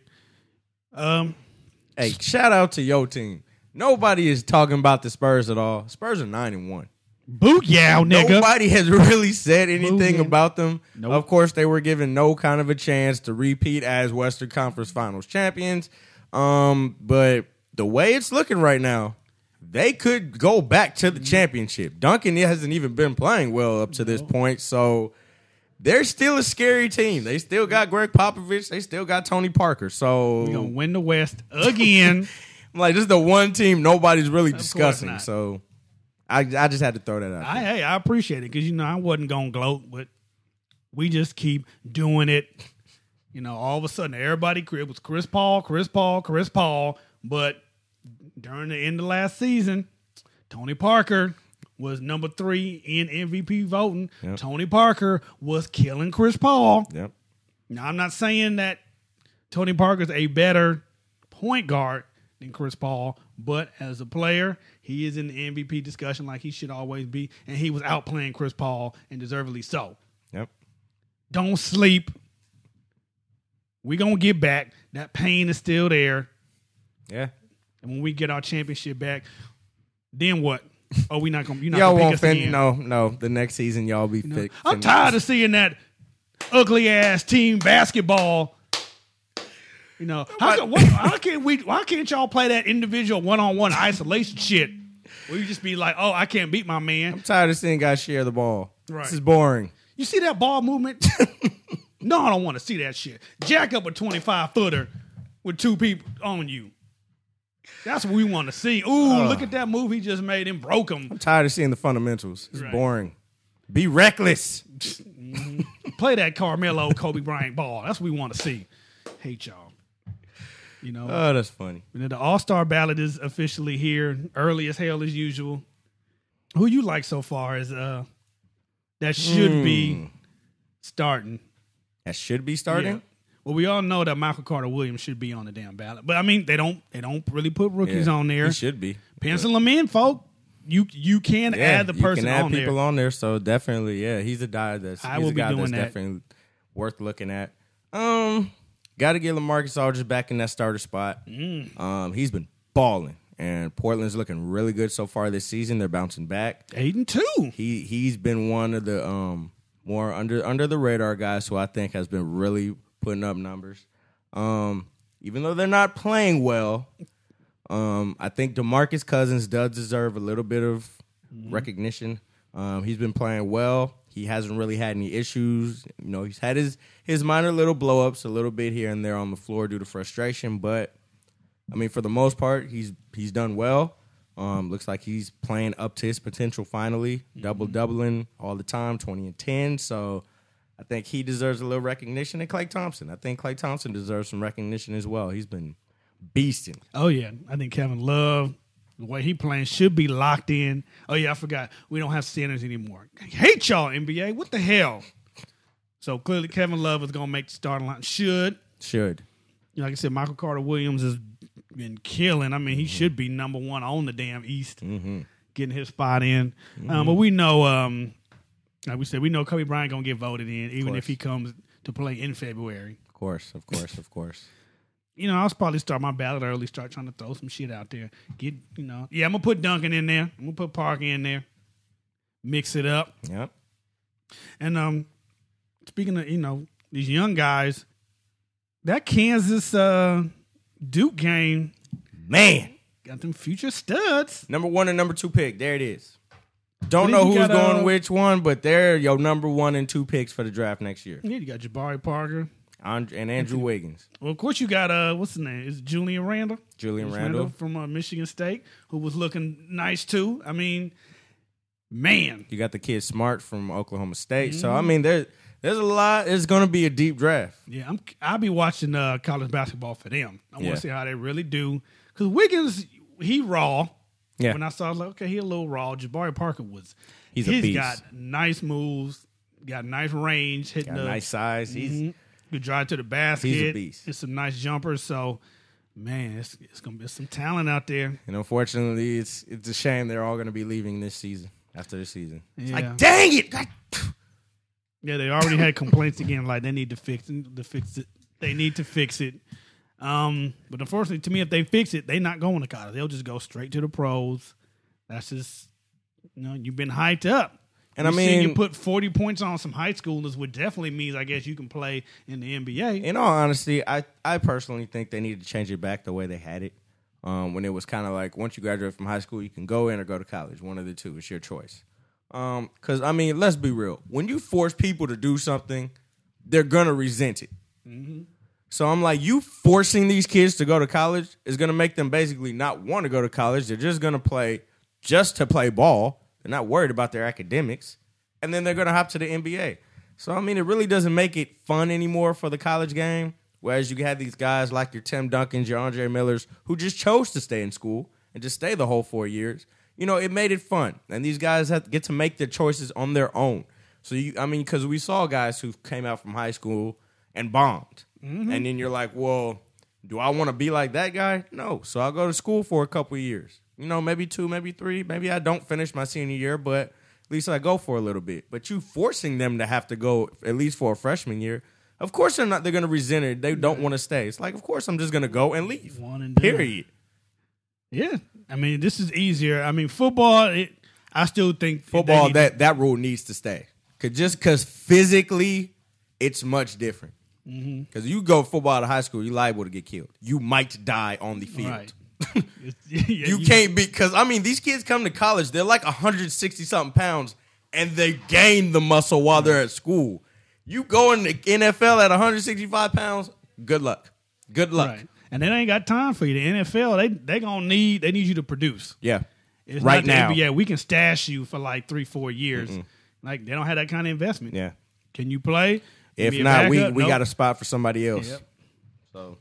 um, Hey, shout out to your team. Nobody is talking about the Spurs at all. Spurs are nine and one. booyah, nigga. Nobody has really said anything Booyah. about them. Nope. Of course, they were given no kind of a chance to repeat as Western Conference Finals champions. Um, but the way it's looking right now, they could go back to the championship. Duncan hasn't even been playing well up to this point, so they're still a scary team. They still got Greg Popovich. They still got Tony Parker. So We're going to win the West again. I'm like, this is the one team nobody's really Of course discussing. not. So I I just had to throw that out. I, there. hey, I appreciate it because, you know, I wasn't going to gloat, but we just keep doing it. You know, all of a sudden, everybody, it was Chris Paul, Chris Paul, Chris Paul. But during the end of last season, Tony Parker was number three in M V P voting. Yep. Tony Parker was killing Chris Paul. Yep. Now, I'm not saying that Tony Parker's a better point guard than Chris Paul, but as a player, he is in the M V P discussion like he should always be, and he was outplaying Chris Paul, and deservedly so. Yep. Don't sleep. We're going to get back. That pain is still there. Yeah. And when we get our championship back, then what? Oh, we not going to you're not Y'all gonna pick won't us fin- again. no, no. The next season y'all be You know? fit. I'm tired of seeing that ugly ass team basketball. You know, how, can, what, how can't we? Why can't y'all play that individual one on one isolation shit? Where you just be like, oh, I can't beat my man. I'm tired of seeing guys share the ball. Right. This is boring. You see that ball movement? No, I don't want to see that shit. Jack up a twenty-five footer with two people on you. That's what we want to see. Ooh, Oh. look at that move he just made and broke him. I'm tired of seeing the fundamentals. It's Right. boring. Be reckless. Play that Carmelo Kobe Bryant ball. That's what we want to see. Hate y'all. You know, Oh, that's funny. you know, the All-Star ballot is officially here, early as hell as usual. Who you like so far as uh that should Hmm. be starting? That should be starting. Yeah. Well, we all know that Michael Carter Williams should be on the damn ballot, but I mean, they don't they don't really put rookies Yeah, on there. He should be. Pencil them in, folk. You you can Yeah, add the person you can add on people there. on there. So definitely, yeah, he's a guy that's I he's will a be guy doing that's that. definitely worth looking at. Um, got to get LaMarcus Aldridge back in that starter spot. Mm. Um, he's been balling, and Portland's looking really good so far this season. They're bouncing back. Eight and two. He he's been one of the um more under under the radar guys who I think has been really putting up numbers. Um, even though they're not playing well, um, I think DeMarcus Cousins does deserve a little bit of recognition. Um, he's been playing well. He hasn't really had any issues. You know, he's had his his minor little blow ups a little bit here and there on the floor due to frustration, but I mean, for the most part, he's he's done well. Um, looks like he's playing up to his potential finally, double doubling all the time, twenty and ten. So I think he deserves a little recognition. And Klay Thompson, I think Klay Thompson deserves some recognition as well. He's been beasting. Oh yeah, I think Kevin Love, the way he playing, should be locked in. Oh yeah, I forgot we don't have centers anymore. I hate y'all N B A. What the hell? So clearly, Kevin Love is gonna make the starting line. Should Should. like I said, Michael Carter Williams has been killing. I mean, he should be number one on the damn East, Mm-hmm. getting his spot in. Um, but we know, um, like we said, we know Kobe Bryant gonna get voted in, even course. if he comes to play in February. Of course, of course, of course. You know, I'll probably start my ballot early, start trying to throw some shit out there. Get, you know, yeah, I'm gonna put Duncan in there. I'm gonna put Parker in there. Mix it up. Yep. And um, speaking of, you know, these young guys, that Kansas uh, Duke game Man. got them future studs. Number one and number two pick. There it is. Don't I know think you who's got, going uh, which one, but they're your number one and two picks for the draft next year. Yeah, you got Jabari Parker. And and Andrew Wiggins. Well, of course, you got uh, what's his name? Is it Julian Randle? Julian Julius Randle. from uh, Michigan State, who was looking nice too. I mean, man, You got the kid Smart from Oklahoma State. So, I mean, there, there's a lot. It's going to be a deep draft. yeah, I'm. I'll be watching uh, college basketball for them. I want to Yeah. see how they really do. Because Wiggins, he raw. Yeah. When I saw, I was like, okay, he a little raw. Jabari Parker was. He's a he's beast. got nice moves, got nice range, hitting Got the nice size. He's Mhm. Good drive to the basket. He's a beast. It's some nice jumpers. So, man, it's, it's gonna be some talent out there. And unfortunately, it's it's a shame they're all going to be leaving this season, after this season. It's Yeah. like, dang it. God. Yeah, they already had complaints again. Like they need to fix it. To fix it. They need to fix it. Um, but unfortunately, to me, if they fix it, they're not going to college. They'll just go straight to the pros. That's just, you know, you've been hyped up. And You I see mean, you put forty points on some high schoolers, which definitely means, I guess, you can play in the N B A. in all honesty, I, I personally think they need to change it back the way they had it. Um, when it was kind of like once you graduate from high school, you can go in or go to college. One of the two. It's your choice. Because, um, I mean, let's be real. When you force people to do something, they're going to resent it. Mm-hmm. So I'm like, you forcing these kids to go to college is going to make them basically not want to go to college. They're just going to play just to play ball. They're not worried about their academics. And then they're going to hop to the N B A. So, I mean, it really doesn't make it fun anymore for the college game. Whereas you had these guys like your Tim Duncans, your Andre Millers, who just chose to stay in school and just stay the whole four years. You know, it made it fun. And these guys have to get to make their choices on their own. So, you, I mean, because we saw guys who came out from high school and bombed. Mm-hmm. And then you're like, well, do I want to be like that guy? No. So I'll go to school for a couple of years. You know, maybe two, maybe three. Maybe I don't finish my senior year, but at least I go for a little bit. But you forcing them to have to go at least for a freshman year, of course they're not. They're going to resent it. They don't want to stay. It's like, of course I'm just going to go and leave. One and period. Yeah. I mean, this is easier. I mean, football, it, I still think. Football, that, to- that rule needs to stay. Cause just because physically it's much different. Because mm-hmm. you go football to high school, you're liable to get killed. You might die on the field. Right. yeah, you, you can't be, because, I mean, these kids come to college, they're like one hundred sixty-something pounds, and they gain the muscle while they're at school. You go in the N F L at one hundred sixty-five pounds, good luck. Good luck. Right. And they ain't got time for you. The N F L, they they gonna need they need you to produce. Yeah. It's right not the now. N B A. We can stash you for like three, four years. Mm-mm. Like, they don't have that kind of investment. Yeah. Can you play? If not, we, we nope. got a spot for somebody else. Yep. So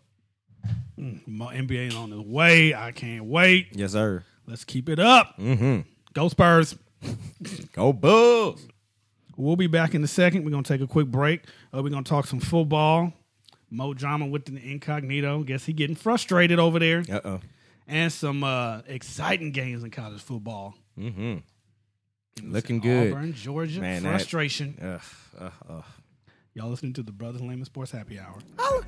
my N B A is on the way. I can't wait. Yes, sir. Let's keep it up. Mm-hmm. Go Spurs. Go Bulls. We'll be back in a second. We're going to take a quick break. Uh, we're going to talk some football. Mo Jama with the incognito. Guess he getting frustrated over there. Uh-oh. And some uh, exciting games in college football. Mm-hmm. Looking good. Auburn, Georgia. Man, frustration. That, uh, uh, uh. Y'all listening to the Brothers Lehman Sports Happy Hour. Oh.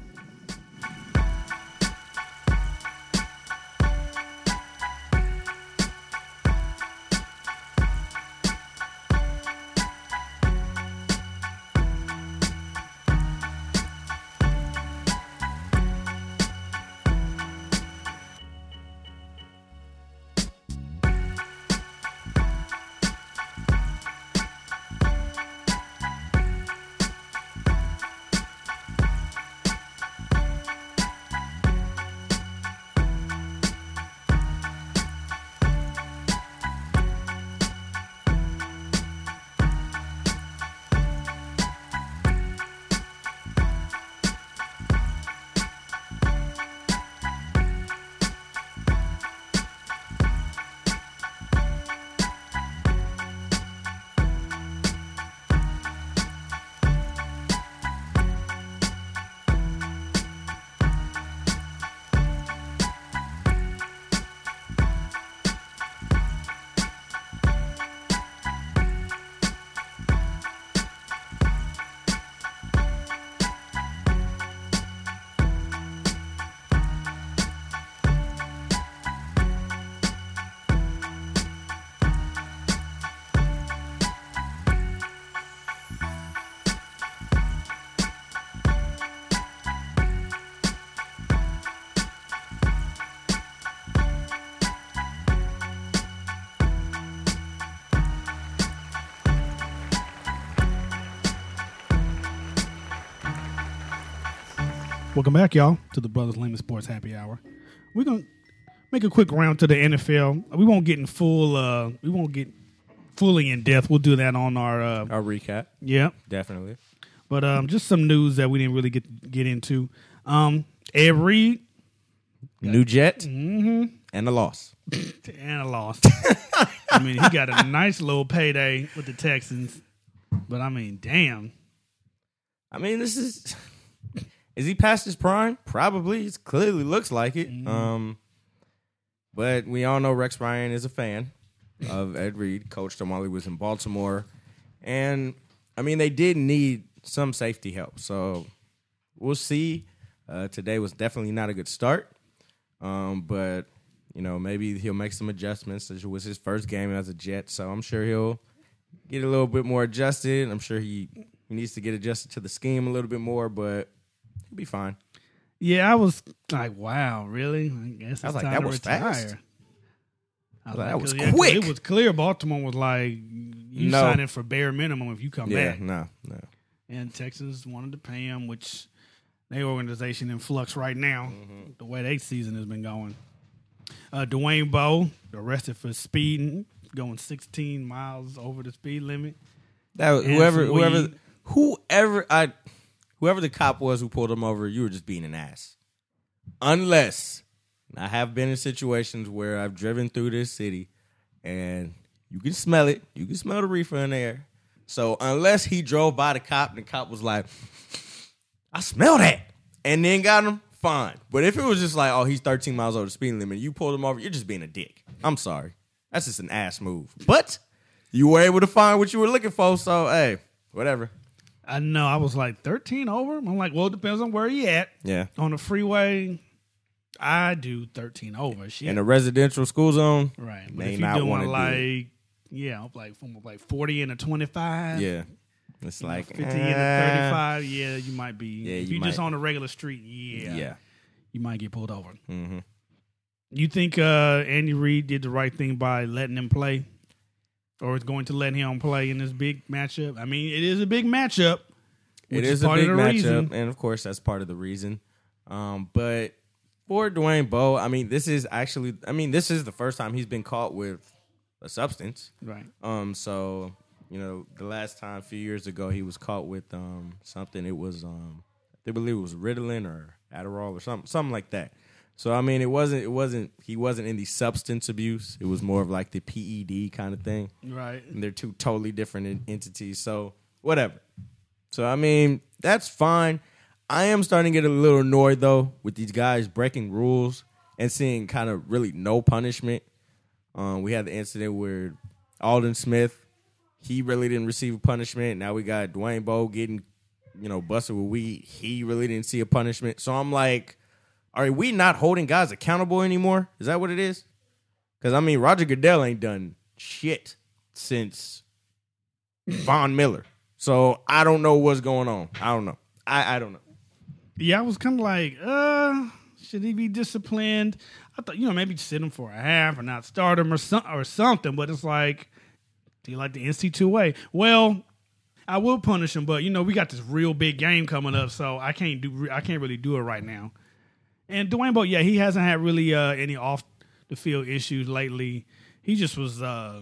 Welcome back, y'all, to the Brothers Lehman Sports Happy Hour. We're gonna make a quick round to the N F L. We won't get in full. Uh, we won't get fully in depth. We'll do that on our uh, our recap. Yeah, definitely. But um, just some news that we didn't really get get into. Um, Ed Reed, new jet, mm-hmm. and a loss, and a loss. I mean, he got a nice little payday with the Texans, but I mean, damn. I mean, this is. Is he past his prime? Probably. It clearly looks like it. Mm-hmm. Um, but we all know Rex Ryan is a fan of Ed Reed, coached him while he was in Baltimore. And, I mean, they did need some safety help. So we'll see. Uh, today was definitely not a good start. Um, but, you know, maybe he'll make some adjustments. It was his first game as a Jet, so I'm sure he'll get a little bit more adjusted. I'm sure he, he needs to get adjusted to the scheme a little bit more, but he'll be fine. Yeah, I was like, wow, really? I guess it's I was like, time that to was retire. fast. I was Like, that was 'cause, yeah, 'cause quick. It was clear Baltimore was like, you No. signing for bare minimum if you come Yeah, back. no, no. And Texas wanted to pay him, which their organization in flux right now, Mm-hmm. the way their season has been going. Uh, Dwayne Bowe arrested for speeding, going sixteen miles over the speed limit. That was, And whoever, some whoever, weed. whoever, I, whoever the cop was who pulled him over, you were just being an ass. Unless I have been in situations where I've driven through this city and you can smell it, you can smell the reefer in the air. So unless he drove by the cop and the cop was like, I smell that, and then got him, fine. But if it was just like, oh, he's thirteen miles over the speed limit, you pulled him over, you're just being a dick. I'm sorry. That's just an ass move. But you were able to find what you were looking for, so hey, whatever. I know. I was like thirteen over. I'm like, well, it depends on where you at. Yeah. On the freeway, I do thirteen over. Shit. In a residential school zone, right. But may if not you're wanna doing do like, it. yeah, like from like forty and a twenty-five. yeah. It's like fifty eh, and a thirty-five. Yeah, you might be. Yeah, if you you're just might. on a regular street, yeah, Yeah. you might get pulled over. Mm-hmm. You think uh, Andy Reid did the right thing by letting him play, or is going to let him play in this big matchup? I mean, it is a big matchup. It which is a part big of the matchup, reason. and of course, that's part of the reason. Um, but for Dwayne Bowe, I mean, this is actually, I mean, this is the first time he's been caught with a substance. Right. Um, so you know, the last time a few years ago he was caught with um something. It was um, they believe it was Ritalin or Adderall or something, something like that. So I mean, it wasn't, it wasn't, he wasn't in the substance abuse. It was more of like the P E D kind of thing. Right. And they're two totally different en- entities. So whatever. So I mean, that's fine. I am starting to get a little annoyed though with these guys breaking rules and seeing kind of really no punishment. Um, we had the incident where Alden Smith, he really didn't receive a punishment. Now we got Dwayne Bowe getting, you know, busted with weed. He really didn't see a punishment. So I'm like, are we not holding guys accountable anymore? Is that what it is? Because, I mean, Roger Goodell ain't done shit since Von Miller. So I don't know what's going on. I don't know. I, I don't know. Yeah, I was kind of like, uh, should he be disciplined? I thought, you know, maybe sit him for a half or not start him or, some, or something. But it's like, do you like the N C double A? Well, I will punish him, but, you know, we got this real big game coming up, so I can't do. I can't really do it right now. And Dwayne Bowe, yeah, he hasn't had really uh, any off-the-field issues lately. He just was, uh,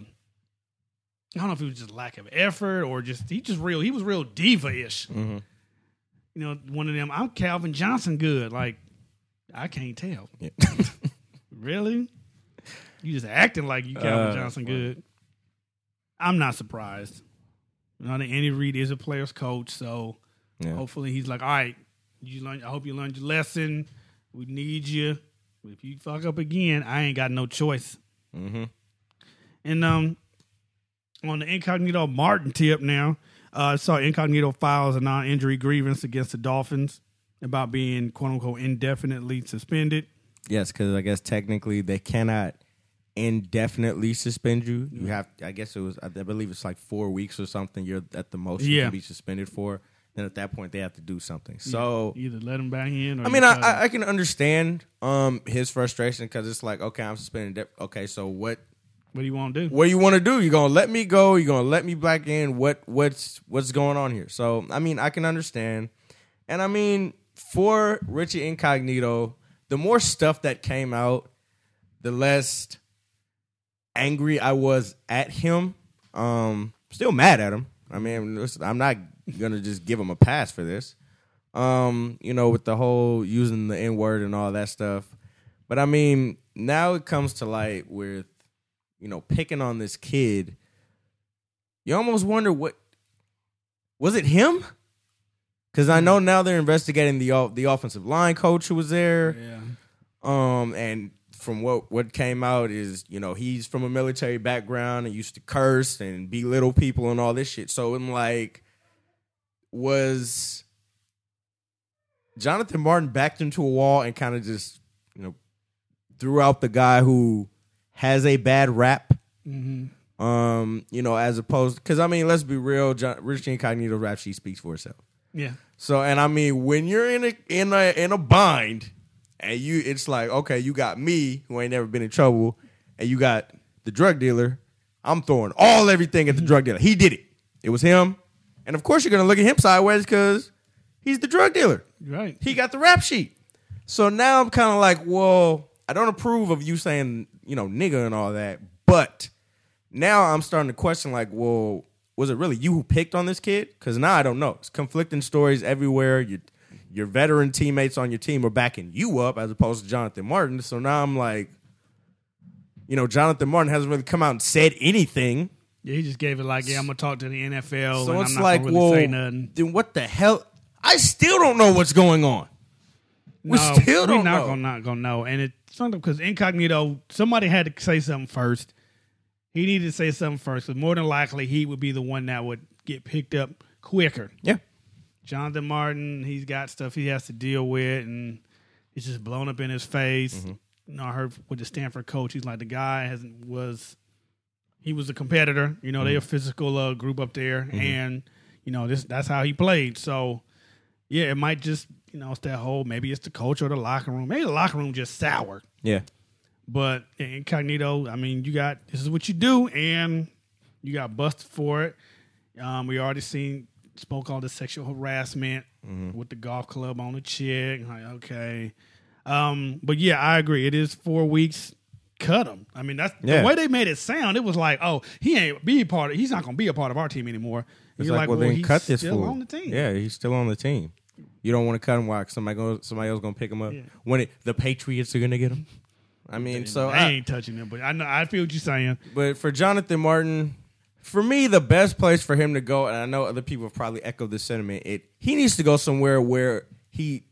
I don't know if it was just lack of effort or just, he just real, he was real diva-ish. Mm-hmm. You know, one of them, I'm Calvin Johnson good. Like, I can't tell. Yeah. Really? You just acting like you Calvin Uh, Johnson well. good. I'm not surprised. You know, Andy Reid is a player's coach, so Yeah. hopefully he's like, all right, you learn, I hope you learned your lesson. We need you. If you fuck up again, I ain't got no choice. Mm-hmm. And um, on the Incognito Martin tip now, uh, I saw Incognito files a non-injury grievance against the Dolphins about being quote-unquote indefinitely suspended. Yes, because I guess technically they cannot indefinitely suspend you. You have, I guess it was, I believe it's like four weeks or something. You're at the most you Yeah. can be suspended for. Then at that point they have to do something. So Either let him back in or I mean, you I, cut him. I I can understand um his frustration because it's like, okay, I'm suspended. De- okay, so what? What do you want to do? What do you want to do? You gonna let me go? You gonna let me back in? What what's what's going on here? So I mean, I can understand, and I mean for Richie Incognito, the more stuff that came out, the less angry I was at him. Um, still mad at him. I mean, listen, I'm not gonna just give him a pass for this. Um, you know, with the whole using the N word and all that stuff. But I mean, now it comes to light with, you know, picking on this kid. You almost wonder what was it him? Because I know now they're investigating the the offensive line coach who was there. Yeah. Um, and from what what came out is, you know, he's from a military background and used to curse and belittle people and all this shit. So I'm like, was Jonathan Martin backed into a wall and kind of just, you know, threw out the guy who has a bad rap? Mm-hmm. Um, you know, as opposed, because I mean, let's be real, John, Richie Incognito rap sheet speaks for itself. Yeah. So, and I mean, when you're in a in a in a bind, and you, it's like, okay, you got me who ain't never been in trouble, and you got the drug dealer. I'm throwing all everything at the drug dealer. He did it. It was him, and of course you're gonna look at him sideways because he's the drug dealer. Right. He got the rap sheet. So now I'm kind of like, well, I don't approve of you saying, you know, nigga and all that, but now I'm starting to question, like, well, was it really you who picked on this kid? Because now I don't know. It's conflicting stories everywhere. Your, your veteran teammates on your team are backing you up as opposed to Jonathan Martin. So now I'm like, you know, Jonathan Martin hasn't really come out and said anything. Yeah, he just gave it like, yeah, I'm going to talk to the N F L, So and it's I'm not like, going to really well, say nothing. then what the hell? I still don't know what's going on. We No, still we're don't not know. Gonna, not going to know. And it's something because Incognito, somebody had to say something first. He needed to say something first, because more than likely he would be the one that would get picked up quicker. Yeah. Jonathan Martin, he's got stuff he has to deal with, and it's just blown up in his face. Mm-hmm. You know, I heard with the Stanford coach, he's like, the guy has was he was a competitor. You know, Mm-hmm. they're a physical uh, group up there, mm-hmm. and you know this that's how he played. So yeah, it might just you know it's that whole maybe it's the coach or the locker room. Maybe the locker room just sour. Yeah. But Incognito, I mean, you got this is what you do, and you got busted for it. Um, we already seen spoke on the sexual harassment mm-hmm. with the golf club on the chick. Like, okay, um, but yeah, I agree. It is four weeks. Cut him. I mean, that's yeah. the way they made it sound. It was like, oh, he ain't be a part of. He's not going to be a part of our team anymore. It's You're like, like, well, well, then he's cut this still fool. on the team. Yeah, he's still on the team. You don't want to cut him while somebody goes, somebody else going to pick him up Yeah. when it, the Patriots are going to get him. I mean, They, so they I, ain't touching him. But I know I feel what you're saying. But for Jonathan Martin, for me, the best place for him to go, and I know other people have probably echoed this sentiment, it he needs to go somewhere where he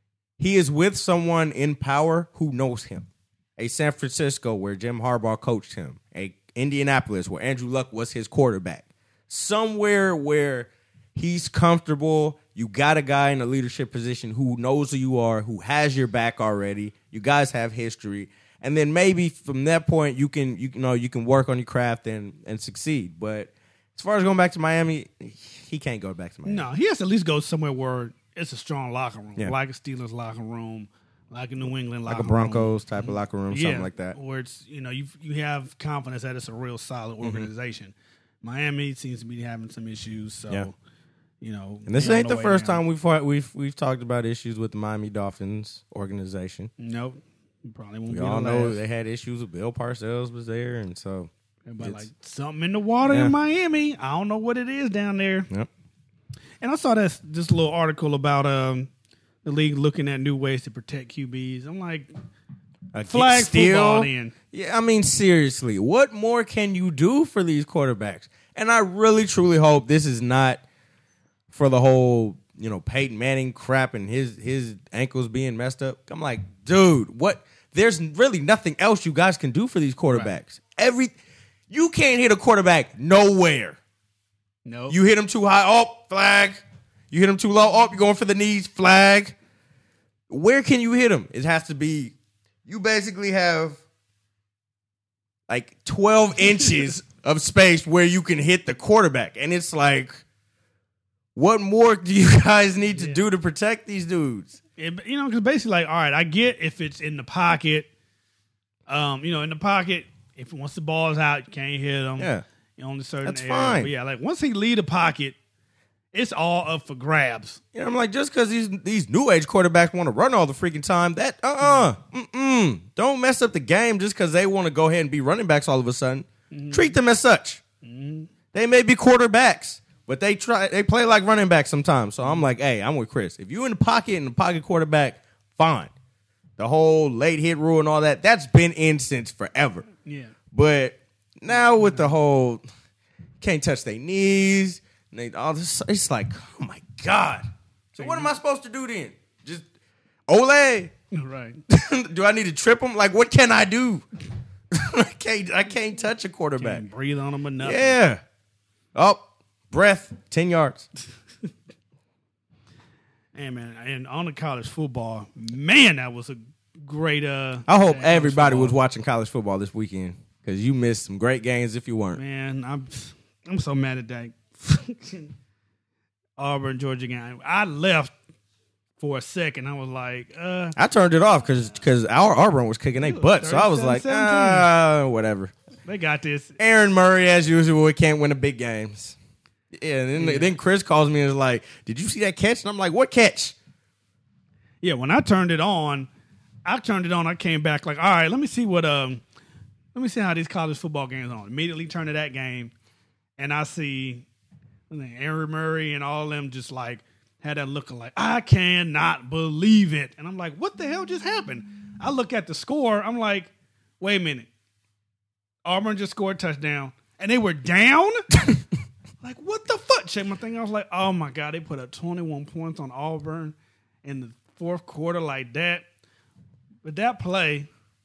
he is with someone in power who knows him. A San Francisco where Jim Harbaugh coached him. A Indianapolis where Andrew Luck was his quarterback. Somewhere where he's comfortable. You got a guy in a leadership position who knows who you are, who has your back already. You guys have history. And then maybe from that point you can you know you can work on your craft and, and succeed. But as far as going back to Miami, he can't go back to Miami. No, he has to at least go somewhere where it's a strong locker room, Yeah. like a Steelers locker room, like a New England locker Like a room. Broncos type of locker room, something like that. Where it's you know you you have confidence that it's a real solid Mm-hmm. organization. Miami seems to be having some issues, so Yeah. you know. And this they on ain't the way first down. time we've fought, we've we've talked about issues with the Miami Dolphins organization. Nope, you probably won't We be all the know last. they had issues with Bill Parcells was there, and so Everybody it's- like something in the water Yeah. in Miami. I don't know what it is down there. yep. And I saw this this little article about um the league looking at new ways to protect Q Bs. I'm like, Like, flag still- football then. Yeah, I mean, seriously, what more can you do for these quarterbacks? And I really, truly hope this is not for the whole, you know, Peyton Manning crap and his his ankles being messed up. I'm like, dude, what? There's really nothing else you guys can do for these quarterbacks. Right. Every you can't hit a quarterback nowhere. No, You hit him too high, oh, flag. You hit him too low, oh, you're going for the knees, flag. Where can you hit him? It has to be, you basically have like twelve inches of space where you can hit the quarterback. And it's like, what more do you guys need to Yeah. do to protect these dudes? It- you know, because basically, like, all right, I get if it's in the pocket. Um, you know, in the pocket, if once the ball's out, you can't hit him. Yeah. You know, on the certain That's area. fine. But yeah, like once he leave the pocket, it's all up for grabs. You know, I'm like, just because these these new age quarterbacks want to run all the freaking time, that uh uh-uh, uh, mm don't mess up the game just because they want to go ahead and be running backs all of a sudden. Mm-hmm. Treat them as such. Mm-hmm. They may be quarterbacks, but they try they play like running backs sometimes. So I'm like, hey, I'm with Chris. If you in the pocket and the pocket quarterback, fine. The whole late hit rule and all that, that's been in since forever. Yeah. But now with the whole can't touch their knees, and they, all this, it's like, oh my God. So what am I supposed to do then? Just Ole? Right. Do I need to trip them? Like, what can I do? I can't. I can't touch a quarterback. Can't breathe on him enough. Yeah. Oh, breath, ten yards. And man, and on the college football, man, that was a great. Uh, I hope college everybody was football. watching college football this weekend because you missed some great games if you weren't. Man, I'm I'm so mad at that. Auburn Georgia game. I left for a second. I was like, uh, I turned it off because because our Auburn was kicking their butt. So I was like, ah, whatever. They got this. Aaron Murray, as usual, we can't win the big games. Yeah, and then, Yeah. then Chris calls me and is like, did you see that catch? And I'm like, what catch? Yeah, when I turned it on, I turned it on. I came back like, all right, let me see what um, let me see how these college football games are on. Immediately turn to that game, and I see Aaron Murray and all of them just like had that look of like, I cannot believe it. And I'm like, what the hell just happened? I look at the score. I'm like, wait a minute. Auburn just scored a touchdown, and they were down? Like, what the fuck? Check my thing. I was like, oh, my God. They put up twenty-one points on Auburn in the fourth quarter like that. But that play.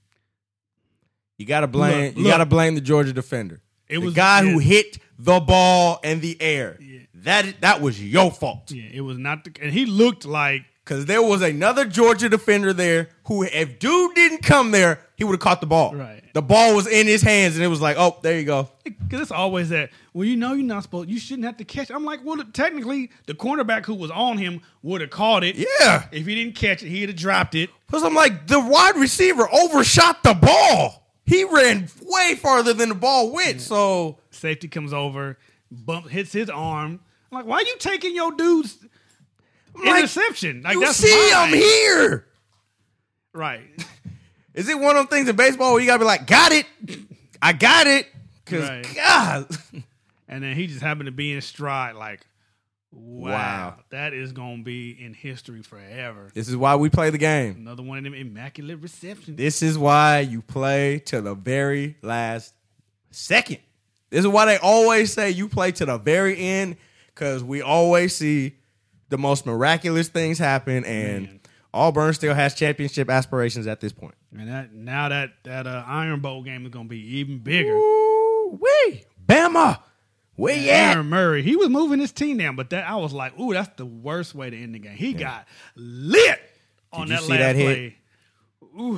You got to blame Look, You look. got to blame the Georgia defender. It the was guy yeah, who hit the ball in the air. Yeah. That that was your fault. Yeah, it was not. The, and he looked like. Because there was another Georgia defender there who, if dude didn't come there, he would have caught the ball. Right. The ball was in his hands, and it was like, oh, there you go. Because it's always that, well, you know you're not supposed, you shouldn't have to catch. I'm like, well, technically, the cornerback who was on him would have caught it. Yeah. If he didn't catch it, he'd have dropped it. Because I'm like, the wide receiver overshot the ball. He ran way farther than the ball went. So Safety comes over, bump, hits his arm. I'm like, why are you taking your dude's like, interception? Like, you that's see, mine. I'm here. Right. Is it one of them things in baseball where you got to be like, got it? I got it. Because, Right. God. And then he just happened to be in stride. Like, wow, Wow. that is going to be in history forever. This is why we play the game. Another one of them immaculate receptions. This is why you play to the very last second. This is why they always say you play to the very end, because we always see the most miraculous things happen, and Man. Auburn still has championship aspirations at this point. And that now that that uh, Iron Bowl game is going to be even bigger. Ooh, wee. Bama. Where you at? Aaron Murray, he was moving his team down, but that I was like, ooh, that's the worst way to end the game. He got lit on Did you that see last that hit? play. Ooh,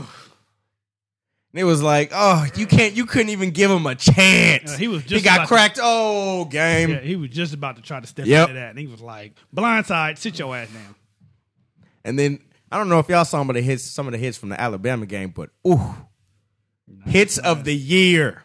It was like, oh, you can't, you couldn't even give him a chance. Uh, he was he just got about to- cracked. Oh, game. yeah, he was just about to try to step Yep. into that, and he was like, blindside, sit your ass down. And then I don't know if y'all saw some of the hits, some of the hits from the Alabama game, but ooh, hits of the year.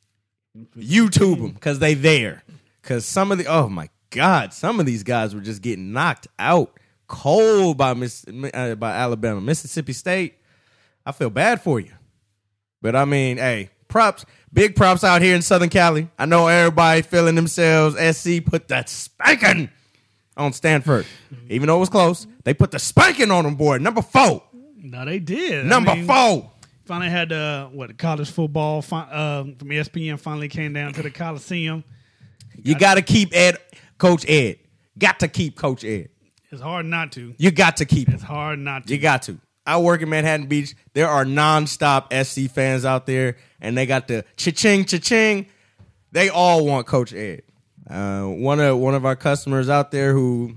YouTube them because they there. Because some of the oh my God, some of these guys were just getting knocked out cold by Miss uh, by Alabama, Mississippi State. I feel bad for you, but I mean, hey, props, big props out here in Southern Cali. I know everybody feeling themselves. S C put that spanking on Stanford, even though it was close. They put the spanking on them, boy. Number four, No, they did. number I mean, four. Finally had uh, what college football fi- uh, from E S P N finally came down to the Coliseum. You got to keep Ed, Coach Ed. Got to keep Coach Ed. It's hard not to. You got to keep him. It's hard not to. You got to. I work in Manhattan Beach. There are nonstop S C fans out there, and they got the cha-ching, cha-ching. They all want Coach Ed. Uh, one of one of our customers out there who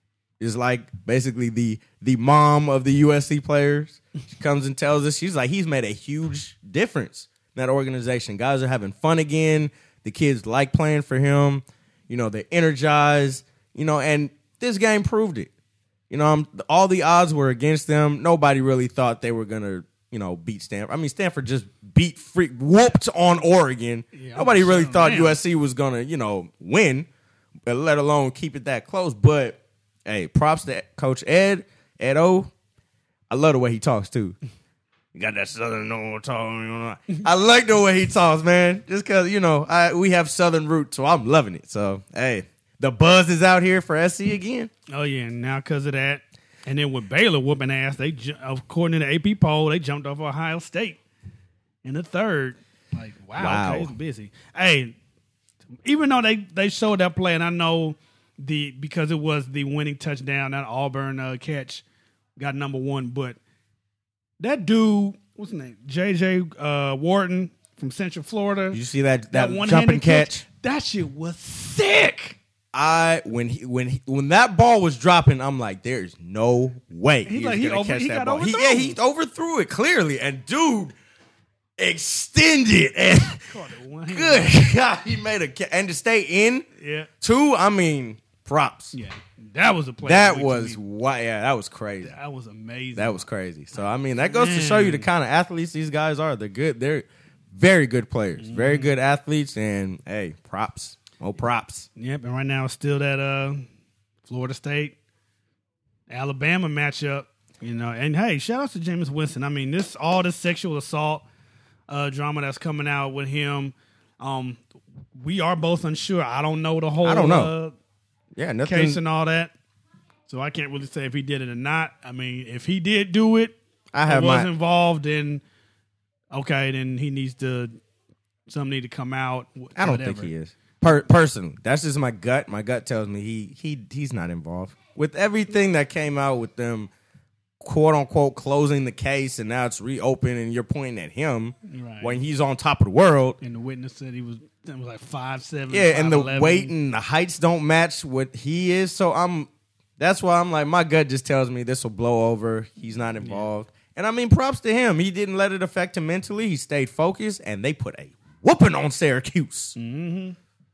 is like basically the the mom of the U S C players. She comes and tells us, she's like, he's made a huge difference in that organization. Guys are having fun again. The kids like playing for him. You know, they're energized. You know, and this game proved it. You know, um, all the odds were against them. Nobody really thought they were going to, you know, beat Stanford. I mean, Stanford just beat, freak, whooped on Oregon. Yeah, Nobody I'm really sure, thought man. U S C was going to, you know, win, but let alone keep it that close. But, hey, props to Coach Ed, Ed O. I love the way he talks, too. You got that Southern normal talk. You know? I like the way he talks, man. Just because, you know, I, we have Southern roots, so I'm loving it. So, hey, the buzz is out here for S C again. Oh yeah, and now because of that, and then with Baylor whooping ass, they ju- according to the A P poll, they jumped off Ohio State in the third. Like wow, Wow. okay, it's busy. Hey, even though they they showed that play, and I know the because it was the winning touchdown, that Auburn uh, catch got number one, but that dude, what's his name, J J uh, Wharton from Central Florida, Did you see that that, one jumping catch? that shit was sick. I when he when he, when that ball was dropping, I'm like, there's no way He he, like- was he gonna over- catch he that got ball. He, yeah, overthrown. he overthrew it clearly, and dude extended and Caught it one hand. good God, he made a ca- and to stay in Yeah. two. I mean, props. Yeah, that was a play. That was why. Yeah, that was crazy. That was amazing. That was crazy. So I mean, that goes Man. to show you the kind of athletes these guys are. They're good. They're very good players. Mm-hmm. Very good athletes. And hey, props. Oh, props. Yep, and right now it's still that uh, Florida State, Alabama matchup. You know, and hey, shout out to Jameis Winston. I mean, this all this sexual assault uh, drama that's coming out with him. Um, we are both unsure. I don't know the whole I don't know. Uh, Yeah, nothing. case and all that, so I can't really say if he did it or not. I mean, if he did do it, I have was my. involved, then okay, then he needs to. Some need to come out. I don't whatever. think he is. Per, personally, that's just my gut. My gut tells me he he he's not involved with everything that came out with them, quote unquote, closing the case, and now it's reopened, and you're pointing at him Right. when he's on top of the world. And the witness said he was that was like five seven. Yeah, and the five eleven. weight and the heights don't match what he is. So I'm. That's why I'm like, my gut just tells me this will blow over. He's not involved, and I mean, props to him. He didn't let it affect him mentally. He stayed focused, and they put a whooping on Syracuse. Mm-hmm.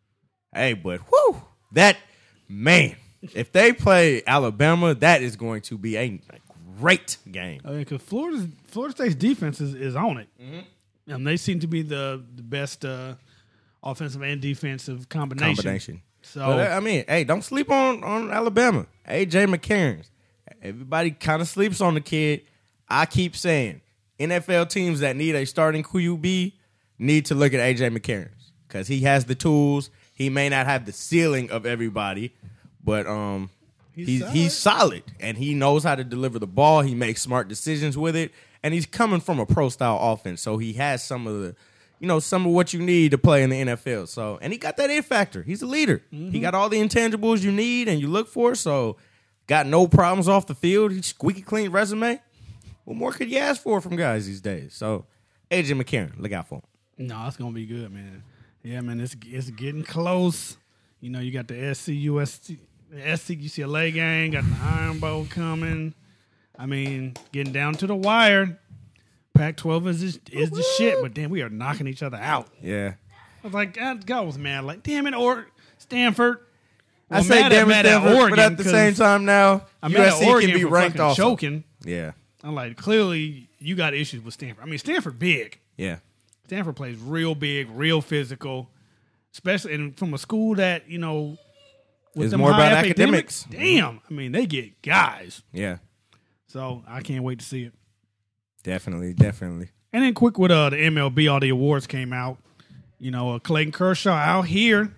Hey, but whoo, that man. If they play Alabama, that is going to be a, a great game. I mean, because Florida Florida State's defense is, is on it, Mm-hmm. and they seem to be the the best uh, offensive and defensive combination. Combination. So But, I mean, hey, don't sleep on, on Alabama. A J McCarron. Everybody kind of sleeps on the kid. I keep saying, N F L teams that need a starting Q B need to look at A J McCarron because he has the tools. He may not have the ceiling of everybody, but um, He's he's solid. he's solid, and he knows how to deliver the ball. He makes smart decisions with it, and he's coming from a pro style offense, so he has some of the, you know, some of what you need to play in the N F L. So, and he got that it factor. He's a leader. He got all the intangibles you need and you look for. So, got no problems off the field. He's squeaky clean resume. What more could you ask for from guys these days? So, A J McCarron, look out for him. no, it's gonna be good, man. Yeah, man, it's it's getting close. You know, you got the S C U S C, the S C U C L A game, got the Iron Bowl coming. I mean, getting down to the wire. Pac twelve is is, is the shit, but damn, we are knocking each other out. Yeah. I was like, God, God was mad. Like, damn it, or Stanford. I Well, say mad at- damn it, mad at Stanford, Oregon but at the 'cause same time now, I'm U mad S at C Oregon can be for ranked fucking off. choking. Yeah. I'm like, clearly you got issues with Stanford. I mean, Stanford big. Yeah. Stanford plays real big, real physical, especially in, from a school that, you know, with It's them more high about academics. Damn. I mean, they get guys. Yeah. So I can't wait to see it. Definitely, definitely. And then quick with uh, the M L B, all the awards came out. You know, uh, Clayton Kershaw out here.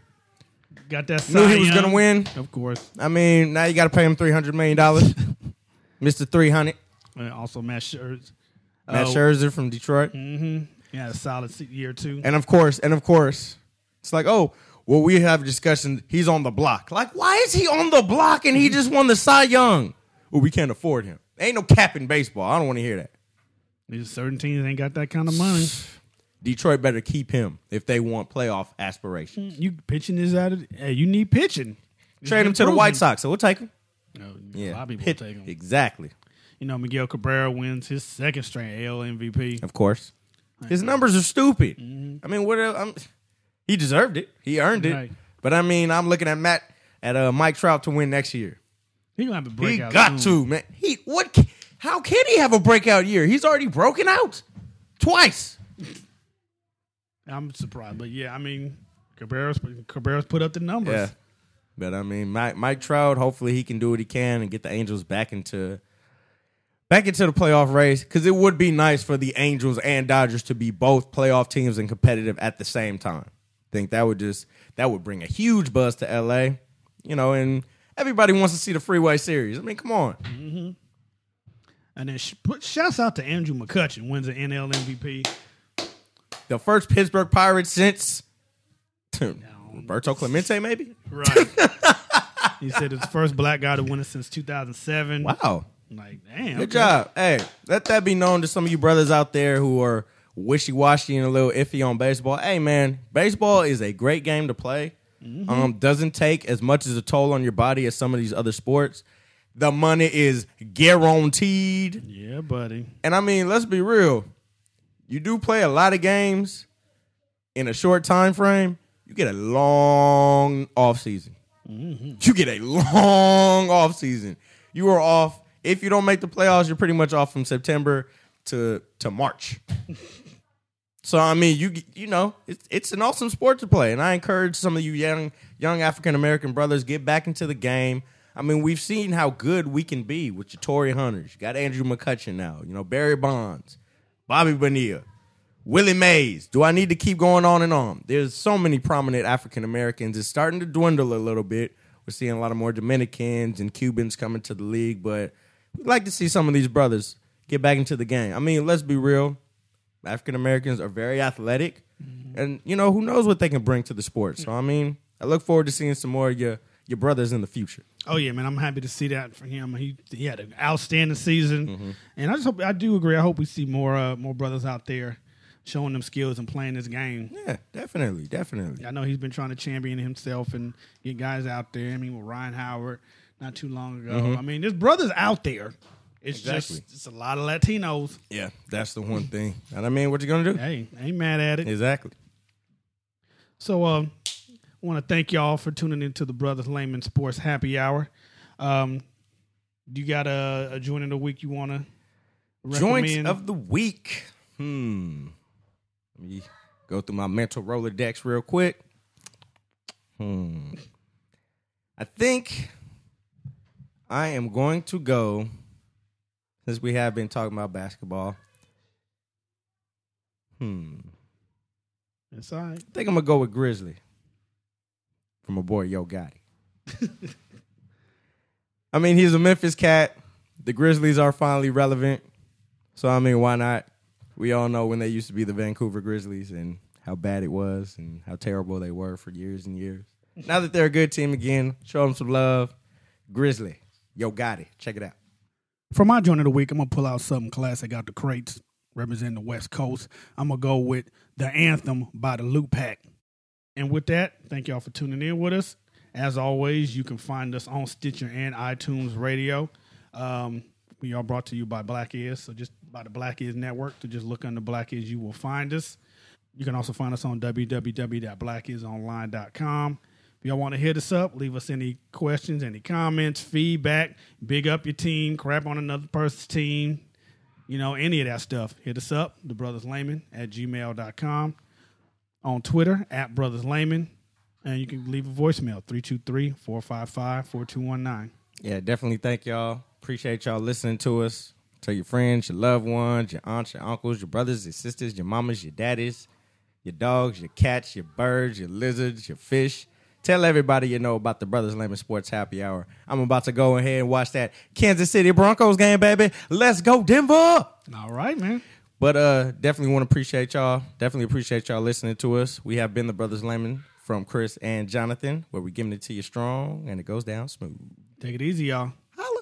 Got that Knew he was Cy Young. gonna win. Of course. I mean, now you got to pay him three hundred million dollars. Mister three hundred. And also Matt Scherzer. Matt Uh, Scherzer from Detroit. Mm-hmm. Yeah, a solid se- year, too. And of course, and of course, it's like, oh, well, we have a discussion. He's on the block. Like, why is he on the block and he just won the Cy Young? Well, we can't afford him. Ain't no cap in baseball. I don't want to hear that. There's certain teams ain't got that kind of money. Detroit better keep him if they want playoff aspirations. You pitching is out of hey, you need pitching. It's Trade him been to the proven. White Sox, so we'll take him. No, Yeah, a lot of people Hit- will take him. exactly. You know, Miguel Cabrera wins his second straight A L M V P. Of course, his numbers are stupid. Mm-hmm. I mean, what? el- I'm, he deserved it. He earned it. Right. But I mean, I'm looking at Matt at uh, Mike Trout to win next year. He gonna have a He breakout. got soon. to, man. He what? ca- How can he have a breakout year? He's already broken out twice. I'm surprised, but yeah, I mean, Cabrera's Cabrera's put up the numbers. Yeah, but I mean, Mike, Mike Trout. Hopefully, he can do what he can and get the Angels back into back into the playoff race. Because it would be nice for the Angels and Dodgers to be both playoff teams and competitive at the same time. I think that would just that would bring a huge buzz to L A. You know, and everybody wants to see the Freeway Series. I mean, come on. And then sh- put shouts out to Andrew McCutchen, wins the N L M V P. The first Pittsburgh Pirates since Roberto Clemente, maybe. Right. He said it's the first black guy to win it since two thousand seven. Wow. I'm like, damn. Good okay. job. Hey, let that be known to some of you brothers out there who are wishy-washy and a little iffy on baseball. Hey, man, baseball is a great game to play. Mm-hmm. Um, doesn't take as much as a toll on your body as some of these other sports. The money is guaranteed. Yeah, buddy. And I mean, let's be real. You do play a lot of games in a short time frame. You get a long off season. Mm-hmm. You get a long off season. You are off. If you don't make the playoffs, you're pretty much off from September to to March. So I mean, you you know, it's it's an awesome sport to play, and I encourage some of you young young African American brothers get back into the game. I mean, we've seen how good we can be with your Torrey Hunters. You got Andrew McCutcheon now. You know, Barry Bonds, Bobby Bonilla, Willie Mays. Do I need to keep going on and on? There's so many prominent African Americans. It's starting to dwindle a little bit. We're seeing a lot of more Dominicans and Cubans coming to the league, but we'd like to see some of these brothers get back into the game. I mean, let's be real. African Americans are very athletic, mm-hmm. and, you know, who knows what they can bring to the sport. So, I mean, I look forward to seeing some more of your, your brothers in the future. Oh, yeah, man, I'm happy to see that for him. He he had an outstanding season, Mm-hmm. and I just hope, I do agree, I hope we see more uh, more brothers out there showing them skills and playing this game. Yeah, definitely, definitely. I know he's been trying to champion himself and get guys out there. I mean, with Ryan Howard not too long ago. Mm-hmm. I mean, there's brothers out there. It's Exactly. just it's a lot of Latinos. Yeah, that's the one thing. And I mean, what you going to do? Hey, ain't mad at it. Exactly. So, uh, I want to thank y'all for tuning into the Brothers Layman Sports Happy Hour. Um, you got a, a joint of the week you want to recommend? Joints of the week. Hmm. Let me go through my mental Rolodex real quick. Hmm. I think I am going to go, since we have been talking about basketball. Hmm. It's all right. I think I'm going to go with Grizzly from my boy Yo Gotti. I mean, he's a Memphis cat. The Grizzlies are finally relevant. So, I mean, why not? We all know when they used to be the Vancouver Grizzlies and how bad it was and how terrible they were for years and years. Now that they're a good team again, show them some love. Grizzly, Yo Gotti, check it out. For my joint of the week, I'm going to pull out something classic out the crates representing the West Coast. I'm going to go with The Anthem by the Loop Pack. And with that, thank y'all for tuning in with us. As always, you can find us on Stitcher and iTunes Radio. Um, we are brought to you by Black Ears, so just by the Black Ears Network. To just look under Black Ears, you will find us. You can also find us on w w w dot black ears online dot com. If y'all want to hit us up, leave us any questions, any comments, feedback, big up your team, crap on another person's team, you know, any of that stuff. Hit us up, the Brothers Layman at gmail dot com. On Twitter, at Brothers Layman. And you can leave a voicemail, three two three, four five five, four two one nine. Yeah, definitely thank y'all. Appreciate y'all listening to us. Tell your friends, your loved ones, your aunts, your uncles, your brothers, your sisters, your mamas, your daddies, your dogs, your cats, your birds, your lizards, your fish. Tell everybody you know about the Brothers Layman Sports Happy Hour. I'm about to go ahead and watch that Kansas City Broncos game, baby. Let's go, Denver. All right, man. But uh, definitely want to appreciate y'all. Definitely appreciate y'all listening to us. We have been the Brothers Layman from Chris and Jonathan, where we giving it to you strong and it goes down smooth. Take it easy, y'all. Holla.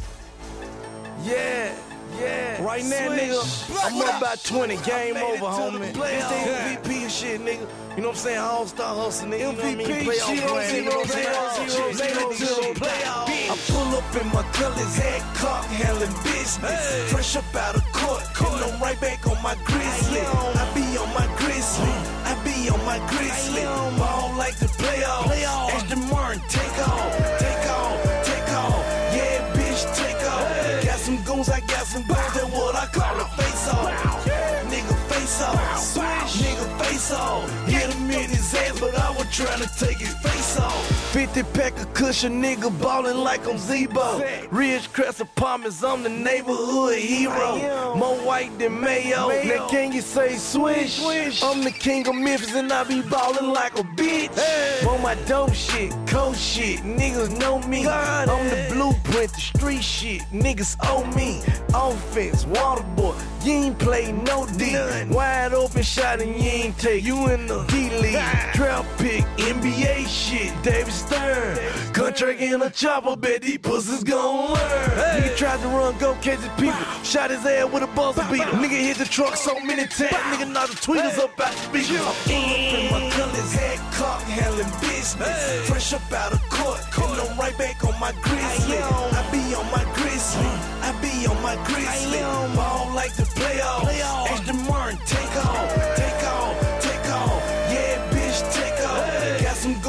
Yeah, yeah. Right now, nigga, I'm up by twenty. Game over, homie. This the M V P and shit, nigga. You know what I'm saying? All-star hustle, nigga. You know what I mean? Playoff grind, you know what I'm saying? Zero, zero, playoff. I pull up in my colors, head cock, handling business. Fresh up out of court, and I'm right back on my grizzly. I be on my grizzly. I be on my grizzly. Ball like the playoff. Ashton Martin, take off, take off, take off. Yeah, bitch, take off. Got some goons, I got some goons. That's what I call a face off. Nigga, face off. Nigga, face off. Hit him in his ass, but I was trying to take his face off. fifty pack of cushion, nigga ballin' like I'm Zebo. Ridge Crest Apartments, I'm the neighborhood hero. More white than Mayo. Now can you say swish? I'm the king of Memphis and I be ballin' like a bitch. On my dope shit, cold shit, niggas know me. I'm the blueprint, the street shit, niggas owe me. Offense, water boy, you ain't play no D. Wide open shot and you ain't take. You in the D-League, draft pick, N B A shit, David Stern. Contract in a chopper, bet these pussies gon' learn. Nigga tried to run, go catch his people. Shot his ass with a buzzer beater. Nigga hit the truck so many times. Nigga knocked the tweeters up out the speakers. I'm in my colors, head cock, handling business. Fresh up out of court, and I'm right back on my grizzly. I be on my grizzly. I be on my grizzly. Ball like the playoff. Ashton Martin, take off, take off, take off. Yeah, bitch, take off. Got some go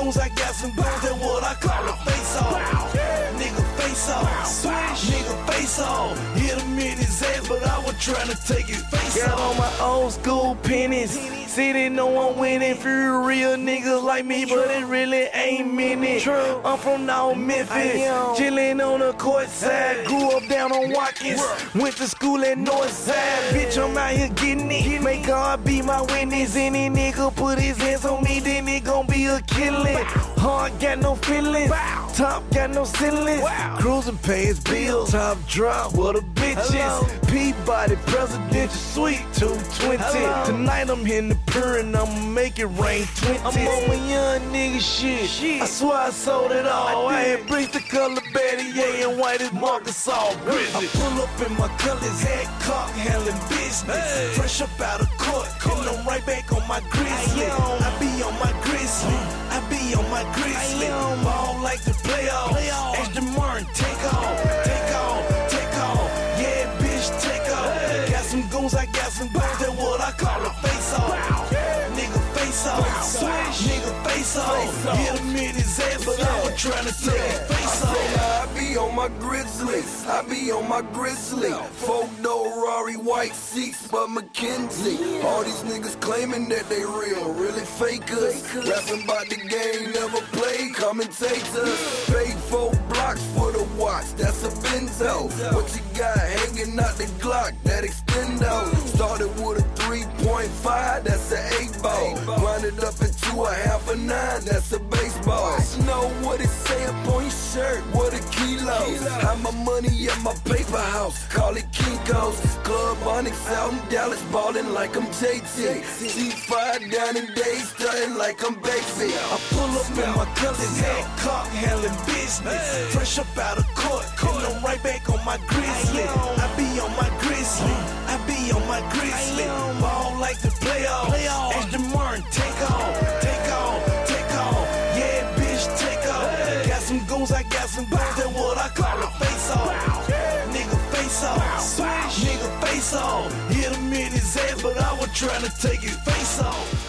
goons, I got some goons, that's what I call a face off. Nigga face off, swish, nigga face off. Hit him in his ass, but I was trying to take his face off. Got on my old school pennies. See, they know I'm winning. For real niggas like me, but it really ain't many. I'm from North Memphis, chillin' on the court side. Grew up down on Watkins, went to school at North Side. Bitch, I'm out here getting it. Make God be my witness. Any nigga put his hands on me, then it gon' be a killing. Heart got no feelings, top got no ceilings. Cruising pays bills, top drop, what a bitches. Peabody presidential suite two twenty. Tonight I'm hitting the purr and I'ma make it rain twenty. I'm on my young nigga shit. I swear I sold it all. I had bleached the color Betty A and white as Marcus all grizzly. I pull up in my colors, head cock, handling business. Fresh up out of court, and I'm right back on my grizzly. I be on my grizzly. I be on my grizzly. Ball like the playoffs. Ashton Martin, take off, take off, take off. Yeah, bitch, take off. Got some goons, I got some goons. That's what I call a face off. Nigga face off, swish, nigga face off. Hit him in his ass, but I was trying to take his face off. I be on my grizzly, I be on my grizzly. Four door Rari, white seats, but McKenzie. All these niggas claiming that they real, really fakers. Rapping about the game, never played, commentators. Paid four blocks for the watch, that's a Benzo. What you got hanging out the Glock, that extendo. Started with a three point five, that's an eight ball. Grinded up into a half a nine, that's a baseball. Know what it say up on your shirt, what a kilo. Have my money at my paper house, call it Kinko's. Club Onyx out in Dallas, ballin' like I'm J T. C five down in days, stuntin' like I'm Basie. I pull up in my colors, head cock, handling business. Fresh up out of court, and I'm right back on my grizzly. I be on my grizzly, I be on my grizzly. Ball like the playoffs. Ashton Martin, take off, take off, take off. Yeah, bitch, take off. Got some goons, I got some goons. That's what I call a face off. Nigga face off, swish, nigga face off. Hit him in his ass, but I was trying to take his face off.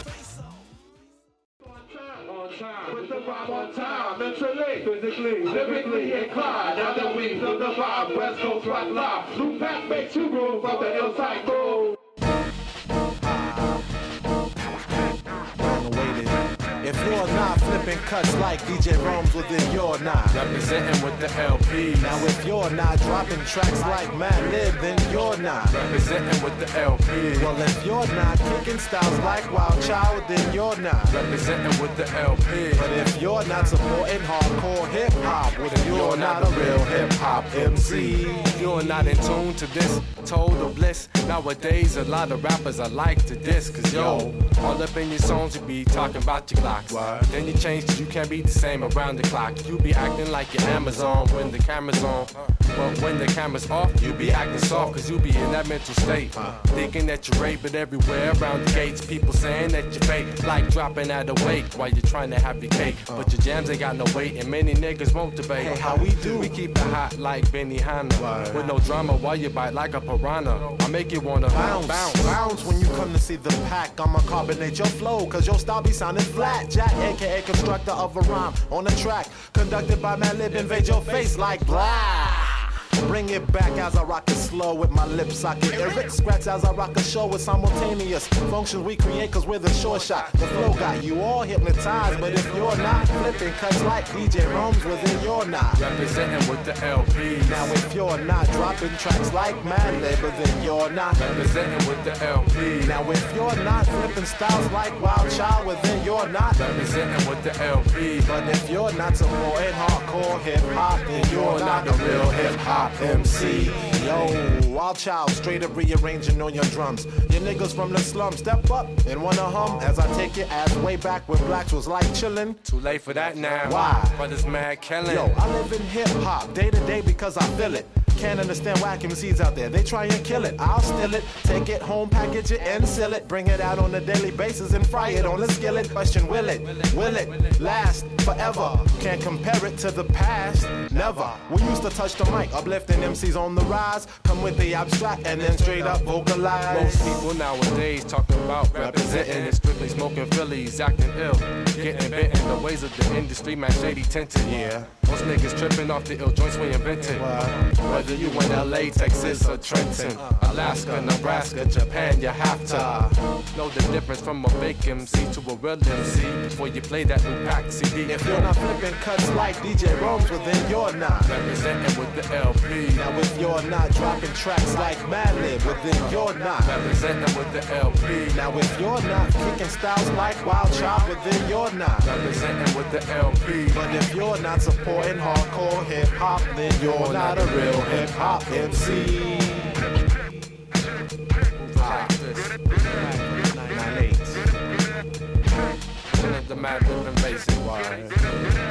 Put the vibe on time, mentally, physically, lyrically inclined. Now that we feel the vibe, West Coast rock live. New Pack makes you groove from the hillside groove. If you're not flipping cuts like D J Rome's, well then you're not representing with the L Ps. Now if you're not dropping tracks like Mad Lib, then you're not representing with the L Ps. Well if you're not kicking styles like Wild Child, then you're not representing with the L Ps. But if you're not supporting hardcore hip hop, well then you're, you're not, not a real hip hop M C. You're not in tune to this total bliss. Nowadays a lot of rappers are like to this, cause yo, all up in your songs you be talking about your clocks. What? Then you change cause you can't be the same around the clock. You be acting like you're Amazon when the camera's on. But when the camera's off, you be acting soft cause you be in that mental state. Thinking that you're right, but everywhere around the gates, people saying that you're fake. Like dropping out of weight while you're trying to have your cake. But your jams ain't got no weight and many niggas won't debate. Hey, how we do? We keep it hot like Benny Hanna. With no drama while you bite like a piranha. I make you wanna bounce, bounce. Bounce when you come to see the pack. I'ma carbonate your flow cause your style be sounding flat. Jack, aka constructor of a rhyme on the track. Conducted by Mad Lib, invade your face like blah. Bring it back as I rock it slow with my lip socket. Eric scratch as I rock a show with simultaneous functions we create cause we're the short shot. The flow got you all hypnotized, but if you're not flipping cuts like D J Rome's, well then you're not representing with the L Ps. Now if you're not dropping tracks like Mad Lib, then you're not representing with the L Ps. Now if you're not flipping styles like Wild Child, well then you're not representing with the L Ps. But if you're not supporting hardcore hip hop, then you're not a real hip hop M C. Yo, Wild Child, straight up rearranging on your drums. Your niggas from the slum, step up and wanna hum as I take your ass way back when blacks was like chillin'. Too late for that now. Why? Brothers mad killing. Yo, I live in hip hop day to day because I feel it. Can't understand whack M Cs out there, they try and kill it. I'll steal it, take it home, package it and seal it. Bring it out on a daily basis and fry it on the skillet. Question, will it, will it last forever? Can't compare it to the past, never. We used to touch the mic, uplifting M Cs on the rise. Come with the abstract and then straight up vocalize. Most people nowadays talking about representing and strictly smoking Phillies, acting ill. Getting bitten, the ways of the industry, man, shady tinted. Yeah. Most niggas tripping off the ill joints we invented. Whether you in L A, Texas, or Trenton, Alaska, Nebraska, Japan, you have to know the difference from a fake M C to a real M C before you play that new pack C D. If you're not flipping cuts like D J Rome's, well then you're not representing with the L P. Now if you're not dropping tracks like Madlib, well then you're not representing with the L P. Now if you're not kicking styles like Wild Child, well then you're not representing with the L P. But if you're not supporting hardcore hip hop, then you're not a real hip hop M C. nine eight. One of the mad living basic wire.